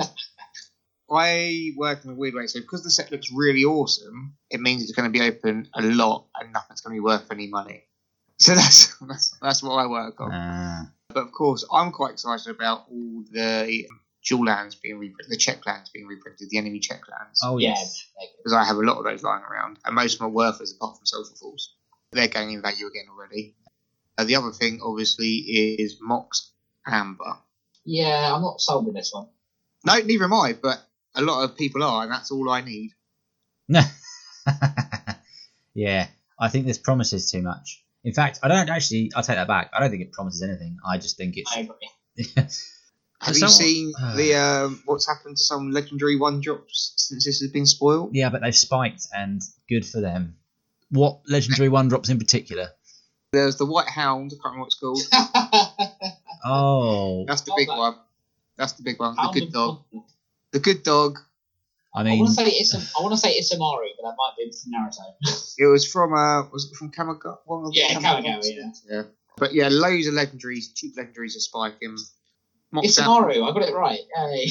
I work in a weird way. So because the set looks really awesome, it means it's going to be open a lot and nothing's going to be worth any money. So that's that's, that's what I work on. Ah. But of course, I'm quite excited about all the dual lands being reprinted, the check lands being reprinted, the enemy check lands. Oh, Yeah. yes. Because I have a lot of those lying around, and most of them are worthless apart from Social Falls. They're going in value again already. Uh, the other thing, obviously, is Mox Amber. Yeah, I'm not sold with this one. No, neither am I, but a lot of people are, and that's all I need. Yeah, I think this promises too much. In fact, I don't actually, I'll take that back. I don't think it promises anything. I just think it's... I agree. Have So you someone- seen the um, what's happened to some legendary one drops since this has been spoiled? Yeah, but they've spiked, and good for them. What legendary one drops in particular? There's the White Hound. I can't remember what it's called. Oh, That's the Oh, big that- one. That's the big one. The Pound good of- dog. The good dog. I I mean, want to say it's I want to say Isamaru, but that might be from Naruto. It was from uh, was it from Kamigawa? One of the Yeah, Kamigawa Kamigawa, ones? yeah. yeah. But yeah, loads of legendaries, cheap legendaries are spiking. Moxamba, Isamaru, I got it right. Yay.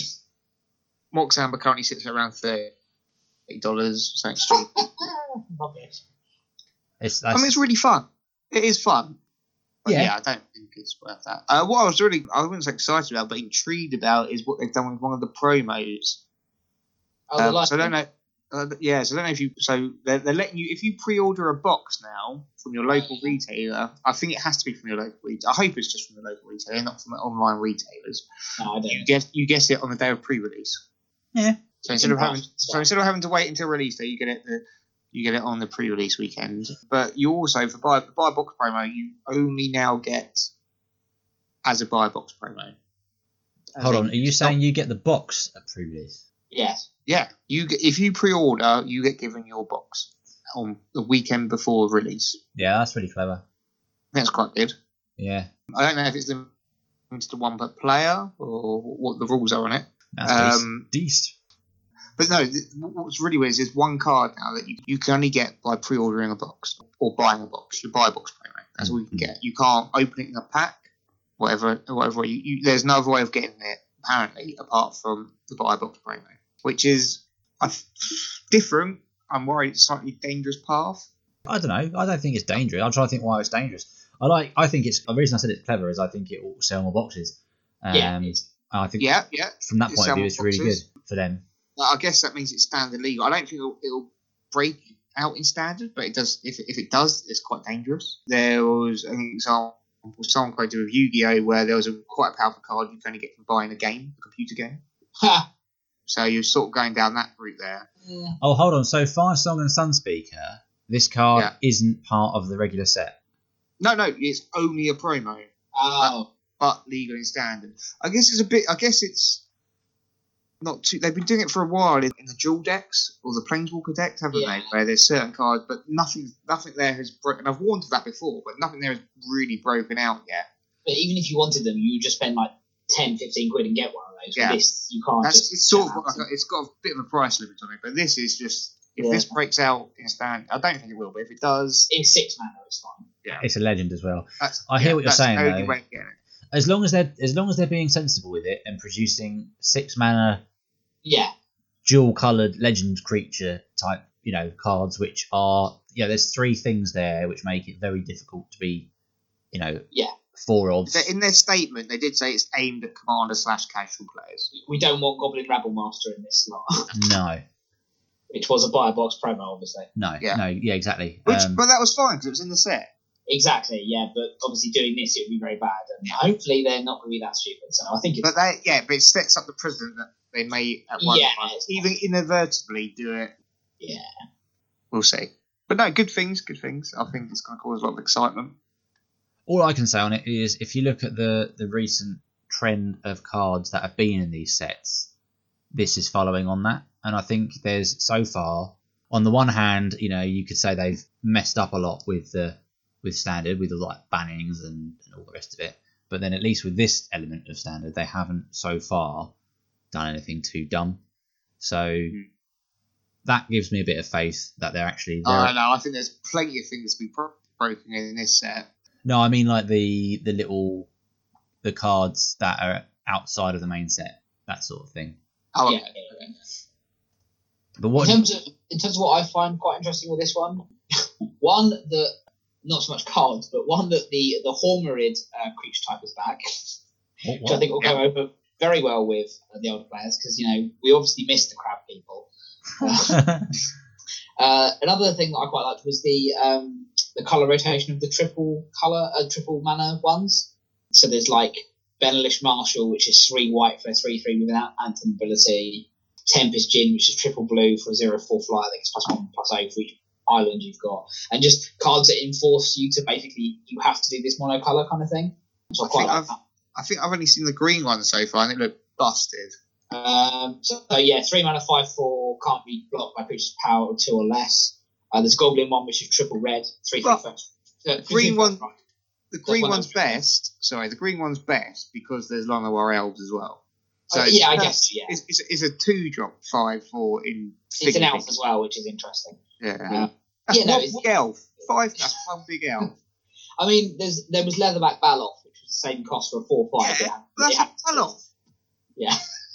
Moxamba currently sits at around thirty dollars. So it's cheap. Rubbish. it's I that's, mean, it's really fun. It is fun. But Yeah. yeah. I don't think it's worth that. Uh, what I was really, I wasn't so excited about, but intrigued about is what they've done with one of the promos. Oh, the Um, light so I don't one. know. Uh, yeah, so I don't know if you. So they're, they're letting you if you pre-order a box now from your local yeah. retailer. I think it has to be from your local retailer. I hope it's just from the local retailer, not from the online retailers. No, I don't. You get you get it on the day of pre-release. yeah. So instead of Right, having so- so instead of having to wait until release day, you get it the you get it on the pre-release weekend. But you also for buy the buy box promo, you only now get as a buy box promo. As Hold in, on, are you it's not- saying you get the box at pre-release? Yes. Yeah, you get, if you pre-order, you get given your box on the weekend before release. Yeah, that's really clever. I think that's quite good. Yeah, I don't know if it's limited to one per player or what the rules are on it. that's Um, decent. But no, th- what's really weird is there's one card now that you, you can only get by pre-ordering a box or buying a box. You buy a box promo. That's all you can get. You can't open it in a pack, whatever. Whatever. You, you, there's no other way of getting it apparently apart from the buy a box promo, which is uh, different. I'm worried it's a slightly dangerous path. I don't know. I don't think it's dangerous. I'm trying to think why it's dangerous. I like. I think it's the reason I said it's clever is I think it will sell more boxes. Um, Yeah. I think Yeah, yeah. from that It point of sell view, more it's really good boxes. for them. Well, I guess that means it's standard legal. I don't think it'll, it'll break out in standard, but it does. If, if it does, it's quite dangerous. There was an example, someone quoted with Yu-Gi-Oh, where there was a quite a powerful card you can only get from buying a game, a computer game. Ha. So you're sort of going down that route there. Yeah. Oh, hold on. So Fire Song and Sunspeaker, this card Yeah. isn't part of the regular set. No, no, it's only a promo, Oh. but legal in standard. I guess it's a bit. I guess it's not too. They've been doing it for a while in, in the dual decks or the Planeswalker decks, haven't Yeah. they? Where there's certain cards, but nothing, nothing there has broken. I've warned of that before, but nothing there has really broken out yet. But even if you wanted them, you would just spend like ten, fifteen quid and get one of those. Yeah. With this, you can't That's just. it's sort of shout like out a, it's got a bit of a price limit on it, but this is just if Yeah. this breaks out in standard, I don't think it will, but if it does, It's six mana, it's fine. yeah, It's a legend as well. that's, I hear yeah, what you're that's saying, the only though. way of getting it. As long as they're as long as they're being sensible with it and producing six mana Yeah. dual coloured legend creature type, you know, cards which are yeah, there's three things there which make it very difficult to be, you know, Yeah. four of. So in their statement, they did say it's aimed at commander slash casual players. We don't want Goblin Rabble Master in this slot, No, which was a buy box promo, obviously. no, Yeah. no, yeah, exactly. Which, Um, but that was fine because it was in the set. Exactly, yeah, but obviously doing this, it would be very bad, and hopefully they're not going to be that stupid. So I think it's But they, yeah, but it sets up the precedent that they may at one Yeah, time, it's even inadvertently, do it. yeah, We'll see. But no, good things, good things. I think it's going to cause a lot of excitement. all I can say on it is if you look at the the recent trend of cards that have been in these sets, this is following on that, and I think there's so far. On the one hand, you know, you could say they've messed up a lot with the with standard, with the like bannings and, and all the rest of it. But then at least with this element of standard, they haven't so far done anything too dumb. So that gives me a bit of faith that they're actually. They're, I know. I think there's plenty of things to be bro- broken in this set. No, I mean like the the little the cards that are outside of the main set, that sort of thing. Oh, yeah. okay. yeah, yeah. But In what? terms of in terms of what I find quite interesting with this one, one that not so much cards, but one that the the Hormarid uh, creature type is back, what, which I think will go over very well with uh, the older players because you know we obviously missed the crab people. what? Uh, another thing that I quite liked was the um, the color rotation of the triple color, uh, triple mana ones. So there's like Benelish Marshall, which is three white for a three three with an anthem ability. Tempest Djinn, which is triple blue for a zero four flyer that gets plus one plus O for each island you've got, and just cards that enforce you to basically you have to do this monocolor kind of thing. So I I quite think like I've- that. I think I've only seen the green one so far, and it looked busted. Um, so, so yeah, three mana, five four, can't be blocked by creatures power two or less. Uh, there's Goblin one, which is triple red, three three first. Uh, The green one, right. the green one one's of- best. Sorry, the green one's best because there's Llanowar Elves as well. So Uh, yeah, I it's- guess yeah. It's, it's, it's a two drop five four in. It's an elf as well, which is interesting. Yeah, Uh, that's yeah, no, one it's- big elf. Five. That's one big elf. I mean, there's there was Leatherback Baloth, which was the same cost for a four five. Yeah, that's a Baloth. Yeah.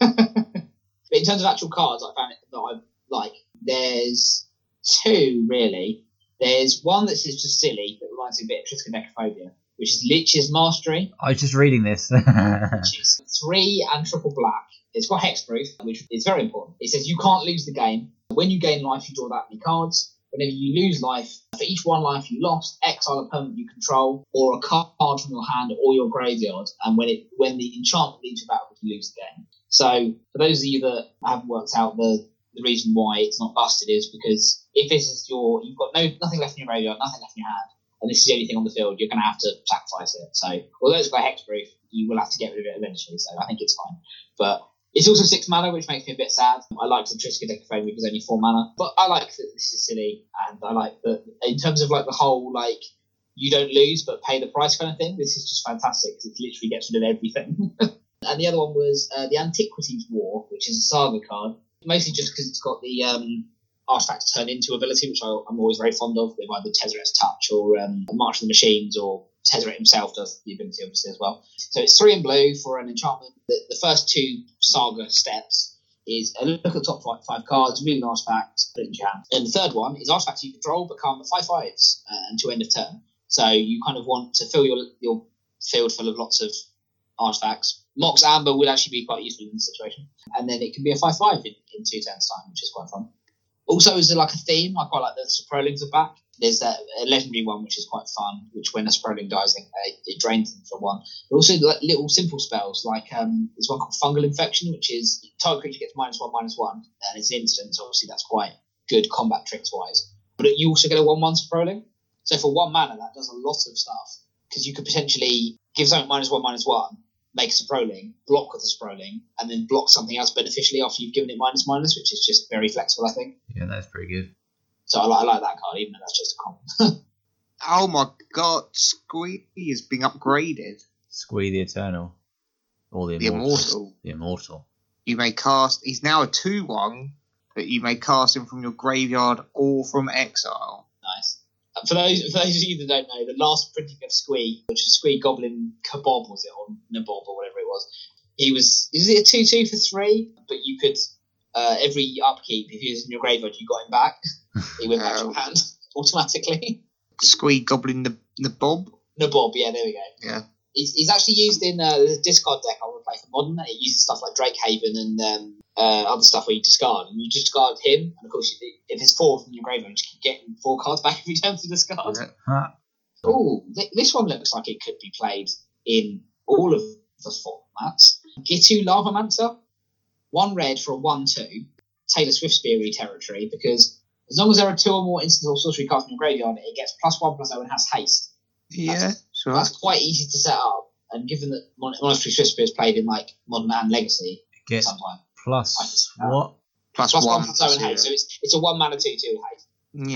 But in terms of actual cards, I found it that I like. There's two really. There's one that's just silly that reminds me a bit of Triskaidekaphobia, which is Lich's Mastery, I was just reading this. which is three and triple black. It's got hexproof, which is very important. It says you can't lose the game. When you gain life, you draw that many cards. Whenever you lose life, for each one life you lost, exile a permanent you control, or a card from your hand or your graveyard. And when it when the enchantment leaves your battle, you lose the game. So for those of you that haven't worked out the the reason why it's not busted is because if this is your you've got no nothing left in your graveyard, nothing left in your hand, and this is the only thing on the field, you're going to have to sacrifice it. So although it's got hexproof, you will have to get rid of it eventually. So I think it's fine, but. It's also six mana, which makes me a bit sad. I like the Triskaidekaphobia because only four mana, but I like that this is silly, and I like that in terms of like the whole like you don't lose but pay the price kind of thing. This is just fantastic because it literally gets rid of everything. And the other one was uh, the Antiquities War, which is a saga card, mostly just because it's got the um, artifact turn into ability, which I, I'm always very fond of. With either Tezzeret's Touch or um, March of the Machines, or Tezzeret himself does the ability obviously as well. So it's three in blue for an enchantment. The, the first two saga steps is a look at the top five, five cards, remove an artifact, put it into your hand. And the third one is artifacts you control become five fives uh, until end of turn. So you kind of want to fill your your field full of lots of artifacts. Mox Amber would actually be quite useful in this situation. And then it can be a five five in, in two turns time, which is quite fun. Also, as a, like a theme, I quite like the Saprolings are back. There's that a legendary one which is quite fun, which when a Saproling dies, it, it drains them for one. But also like, little simple spells, like um, there's one called Fungal Infection, which is target creature gets minus one, minus one, and it's an instant, so obviously that's quite good combat tricks-wise. But you also get a one one Saproling. So for one mana, that does a lot of stuff, because you could potentially give something minus one, minus one, make a Saproling, block with a Saproling, and then block something else beneficially after you've given it minus minus, which is just very flexible, I think. Yeah, that's pretty good. So I like, I like that card, even though that's just a comp. Oh my god, Squee is being upgraded. Squee the Eternal. Or the The Immortal. Immortal. The Immortal. You may cast. He's now a two one, but you may cast him from your graveyard or from exile. Nice. Uh, For those, for those of you that don't know, the last printing of Squee, which is Squee Goblin Kabob, was it, or Nabob, or whatever it was, he was, is it a two two for three? But you could, uh, every upkeep, if he was in your graveyard, you got him back. He went back to your hand automatically. Squee Goblin the the Bob. Nabob, yeah, there we go. Yeah. He's, he's actually used in uh, there's a discard deck I want to play for Modern. It uses stuff like Drake Haven and um, uh, other stuff where you discard. And you just discard him, and of course, if it's four from your graveyard, you just keep getting four cards back every time to discard. Yeah. Huh. Oh, th- this one looks like it could be played in all of the formats. Gitu Lavamancer, one red for a one two, Taylor Swift-Speary territory, because as long as there are two or more instant or sorcery cards in your graveyard, it gets plus one plus zero and has haste. Yeah, sure. That's quite easy to set up, and given that Mon- Monastery Swift-Spear is played in like Modern and Legacy It gets sometime, plus Uh, what? Plus, plus one one. plus zero and yeah. haste, so it's it's a one mana two two haste.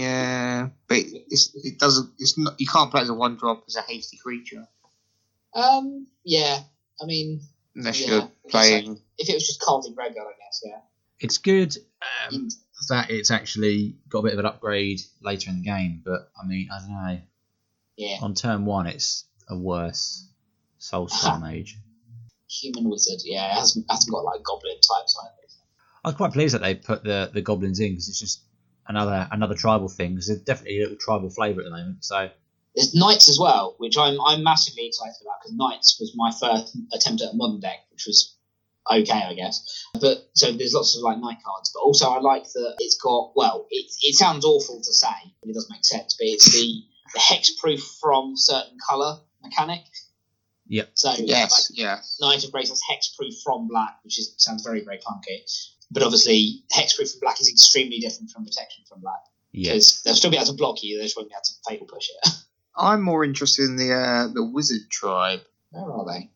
Yeah, but it's, it doesn't. It's not. You can't play as a one drop as a hasty creature Um, yeah, I mean, unless Yeah, you're playing. if it was just cards in graveyard, I guess, yeah. It's good um, that it's actually got a bit of an upgrade later in the game, but I mean, I don't know. Yeah, On turn one, it's a worse Soulstorm Mage. Human Wizard, yeah, it hasn't, hasn't got like Goblin types like this. I was quite pleased that they put the, the goblins in because it's just another another tribal thing. Because there's definitely a little tribal flavour at the moment. So There's Knights as well, which I'm I'm massively excited about, because Knights was my first attempt at a modern deck, which was okay, I guess. But so there's lots of like Knight cards, but also I like that it's got, well, it it sounds awful to say, but it does make sense. But it's the the hexproof from certain colour mechanic. Yep. So Yes, like, yes. Knight of Grace has hexproof from black, which is sounds very very clunky. But obviously, hexproof from black is extremely different from protection from black, yeah, because they'll still be able to block you, they just won't be able to fatal push it. I'm more interested in the uh, the wizard tribe. Where are they?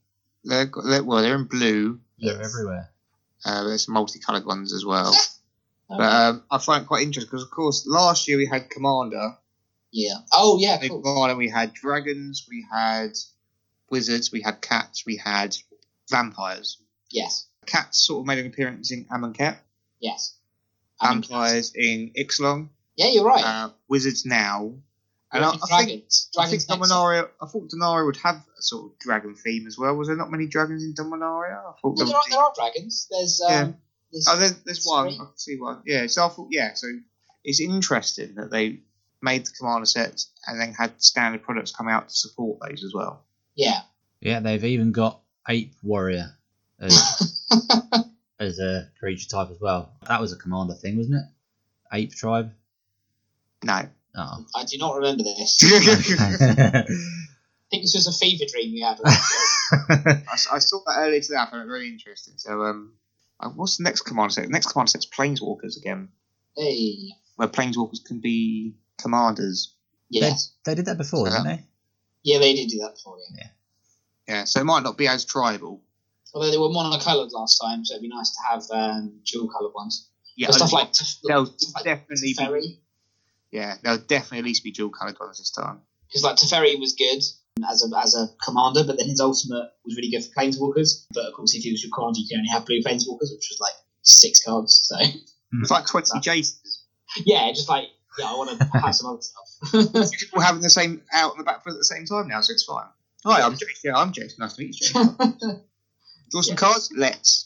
They're, they're well, they're in blue. They're everywhere. Uh, there's some multicoloured ones as well. Okay. But um, I find it quite interesting because, of course, last year we had Commander. Yeah. Oh, yeah, In cool. Commander we had dragons, we had wizards, we had cats, we had vampires. Yes. Cats sort of made an appearance in Amonkhet. Yes. I mean, Vampires in Ixalan. yeah, you're right. Uh, wizards now. And You're I, right, I think dragons. I think Dragons next. Dominaria. I thought Dominaria would have a sort of dragon theme as well. Was there not many dragons in Dominaria? I thought No, there there, are, would be. there are dragons. There's. Um, Yeah. there's Oh, there's, there's one. three. I can see one. Yeah. So I thought, yeah. So it's interesting that they made the commander sets and then had standard products come out to support those as well. Yeah. Yeah, they've even got Ape Warrior as, as a creature type as well. That was a commander thing, wasn't it? Ape tribe. No. Oh. I do not remember this. I, I think this was a fever dream you had. s- I saw that earlier today. I found it very interesting. So, um, uh, what's the next commander set? The next commander set's Planeswalkers again, Hey. where Planeswalkers can be commanders. Yes. They did that before, Yeah. didn't they? Yeah, they did do that before, yeah. Yeah. So it might not be as tribal. Although they were monocoloured last time, so it'd be nice to have um, dual-coloured ones. Yeah. But stuff I- like, Tef- They'll like definitely be. Teferi. Yeah, there'll definitely at least be dual coloured ones this time. Because like Teferi was good as a as a commander, but then his ultimate was really good for planeswalkers. But of course, if he was your commander, you can only have blue planeswalkers, which was like six cards. So It's like twenty Jaces. yeah, just like yeah, I want to have some other stuff. People having the same out on the back foot at the same time now, so it's fine. Hi, I'm Jace. Yeah, I'm Jace. Nice to meet you, Jace. Draw some Yeah. cards? Let's.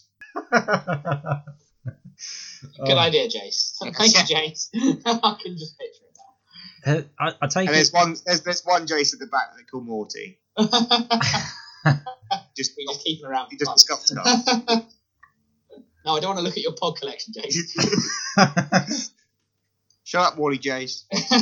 Good idea, Jace. Thank you, Jace. I can just picture it Uh, I, I take And it. there's one there's, there's one Jace at the back that they call Morty. now. Just we just keep him around. he for just fun. sculpted up. No, I don't want to look at your pod collection, Jace. Shut up, Wally Jace.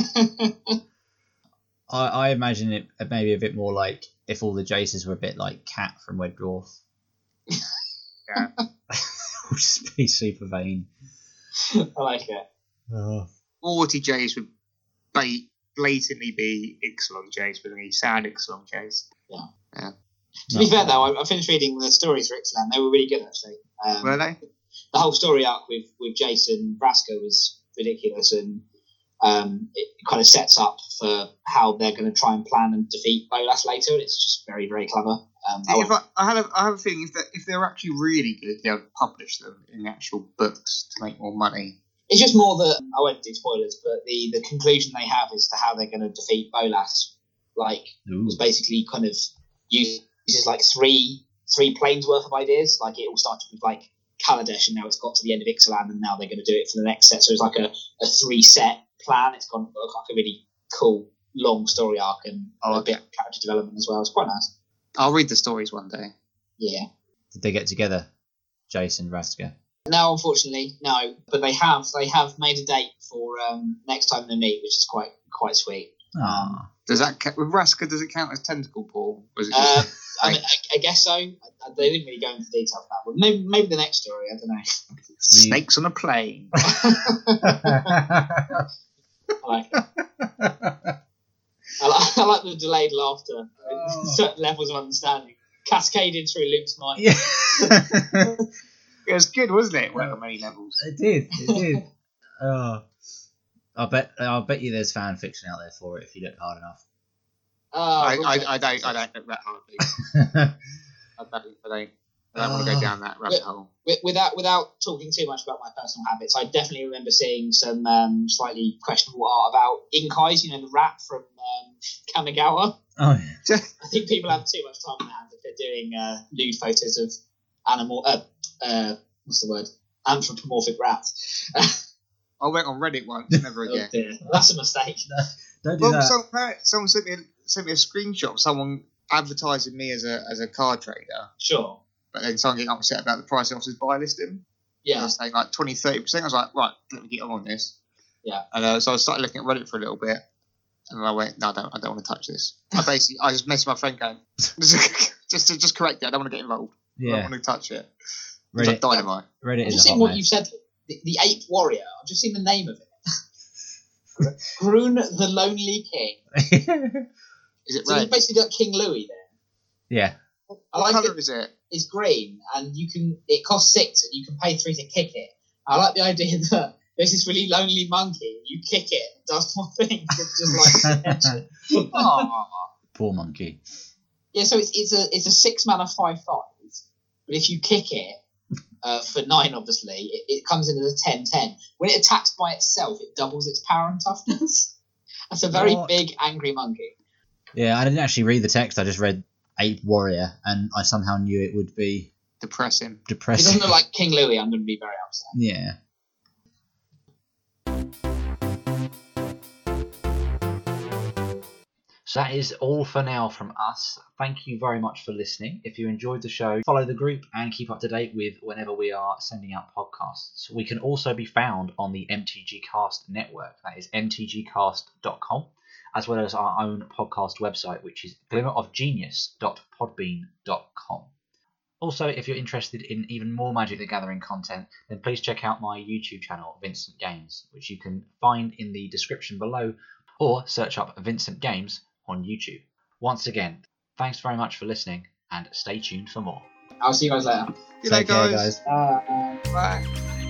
I, I imagine it maybe a bit more like if all the Jaces were a bit like Cat from Red Dwarf. Yeah. Would just be super vain. I like it. Oh. Morty Jace would ba- blatantly be Ixalan Jace, but then he sound Ixalan Jace. To be fair, though, I, I finished reading the stories for Ixalan. They were really good, actually. Um, Were they? the whole story arc with, with Jason Vraska was ridiculous, and um, it kind of sets up for how they're going to try and plan and defeat Bolas later, and it's just very, very clever. Um, I If I, I, had a, I have a feeling if they if they're actually really good, they'll publish them in actual books to make more money. It's just more that I won't do spoilers, but the, the conclusion they have as to how they're going to defeat Bolas, like, Ooh. was basically kind of uses like three three planes worth of ideas. Like it all started with like Kaladesh, and now it's got to the end of Ixalan, and now they're going to do it for the next set. So it's like a, a three set plan. It's gone like a really cool long story arc and Oh, a bit of character development as well. It's quite nice. I'll read the stories one day. Yeah. Did they get together, Jason Vraska? No, unfortunately, no. But they have they have made a date for um, next time they meet, which is quite quite sweet. Ah. Does that ca- with Raska? Does it count as tentacle Paul? Or is it Uh, just, I, mean, I, I guess so. I, I- they didn't really go into detail for that one. Maybe, maybe the next story. I don't know. snakes on a plane? I like it. I like, I like the delayed laughter. Oh. Certain levels of understanding cascaded through Luke's mind. Yeah. It was good, wasn't it? Well, on many levels. It did. It did. Oh. I bet. I bet you there's fan fiction out there for it if you look hard enough. Oh, I, well, I, I don't I don't look that hard. Please. I don't I don't, I don't want to go down that rabbit hole. wi- without without talking too much about my personal habits, I definitely remember seeing some um, slightly questionable art about Inkais. You know, the rat from um, Kamigawa. Oh yeah. I think people have too much time on their hands if they're doing uh, nude photos of animal. Uh, uh, what's the word? Anthropomorphic rats. I went on Reddit once, never Oh again. dear, that's a mistake. Don't do Well, that. someone, someone sent me a, sent me a screenshot of someone advertising me as a as a card trader, Sure. but then someone getting upset about the price off his buy listing. And I Yeah. was saying like twenty, thirty percent. I was like, right, let me get on this. Yeah. And uh, so I started looking at Reddit for a little bit, and I went, no, I don't, I don't want to touch this. I basically, I just messaged my friend going, just to just correct it. I don't want to get involved. I don't Yeah. want to touch it. It's like Reddit. dynamite. Reddit I've is just a seen hot what mess. you've said. The, the Ape Warrior. I've just seen the name of it. Grun the Lonely King. Is it So he's red? basically got King Louis there. Yeah. I What like colour it. is it? It's green, and you can. It costs six, and you can pay three to kick it. I like the idea that there's this really lonely monkey. You kick it, and it does more things than just like. Oh, Poor monkey. Yeah, so it's it's a it's a six mana five five, but if you kick it uh, for nine, obviously it, it comes in as a ten ten. When it attacks by itself, it doubles its power and toughness. That's a very What? big angry monkey. Yeah, I didn't actually read the text. I just read Ape Warrior, and I somehow knew it would be depressing. If it depressing. doesn't look like King Louis, I'm going to be very upset. Yeah. So that is all for now from us. Thank you very much for listening. If you enjoyed the show, follow the group and keep up to date with whenever we are sending out podcasts. We can also be found on the M T G Cast network. That is m t g cast dot com, as well as our own podcast website, which is glimmer of genius dot podbean dot com. Also, if you're interested in even more Magic the Gathering content, then please check out my YouTube channel, Vincent Games, which you can find in the description below, or search up Vincent Games on YouTube. Once again, thanks very much for listening, and stay tuned for more. I'll see you guys later. Good Take day, care, guys. guys. Uh, Bye.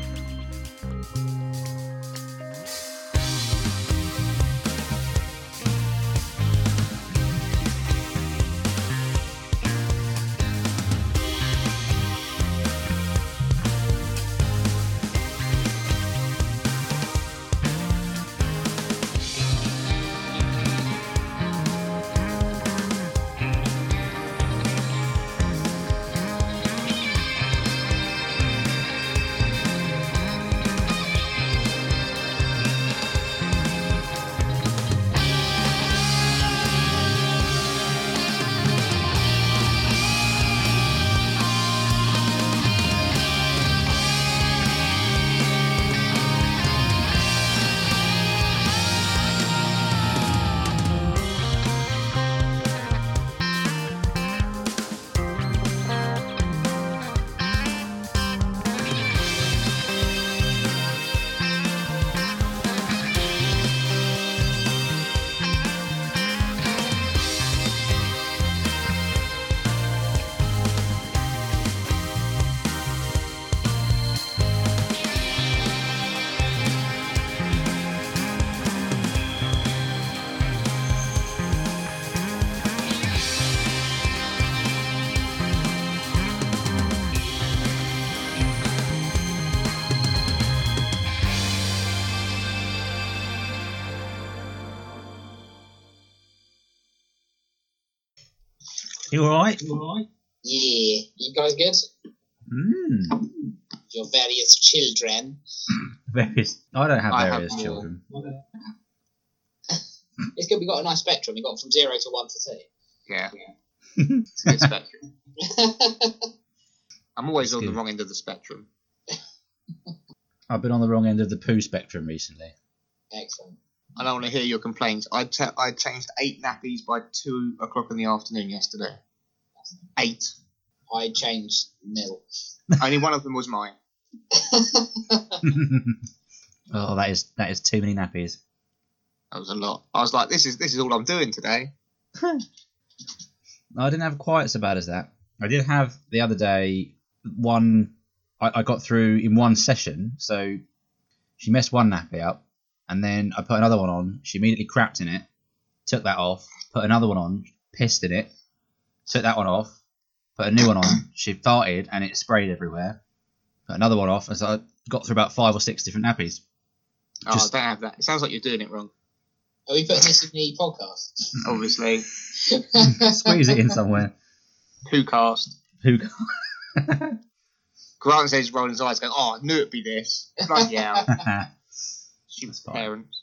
You alright? yeah, you guys good? Mmm. Your various children. Various. I don't have I have various more. children. It's good we got a nice spectrum. We got from zero to one to two. Yeah. It's a good spectrum. I'm always That's on the good. wrong end of the spectrum. I've been on the wrong end of the poo spectrum recently. Excellent. I don't want to hear your complaints. I te- I changed eight nappies by two o'clock in the afternoon yesterday. Eight. I changed nil. Only one of them was mine. Oh, that is that is too many nappies. That was a lot. I was like, this is this is all I'm doing today. I didn't have quite so bad as that. I did have the other day one. I, I got through in one session. So she messed one nappy up, and then I put another one on. She immediately crapped in it, took that off, put another one on, pissed in it, took that one off, put a new one on. She farted and it sprayed everywhere. Put another one off, and so I got through about five or six different nappies. Oh, Just- I don't have that. It sounds like you're doing it wrong. Are we putting this in the podcast? Obviously. Squeeze it in somewhere. Who cast? Who? Grant says rolling his eyes going, oh, I knew it'd be this. Bloody hell. That's Stupid fine. parents.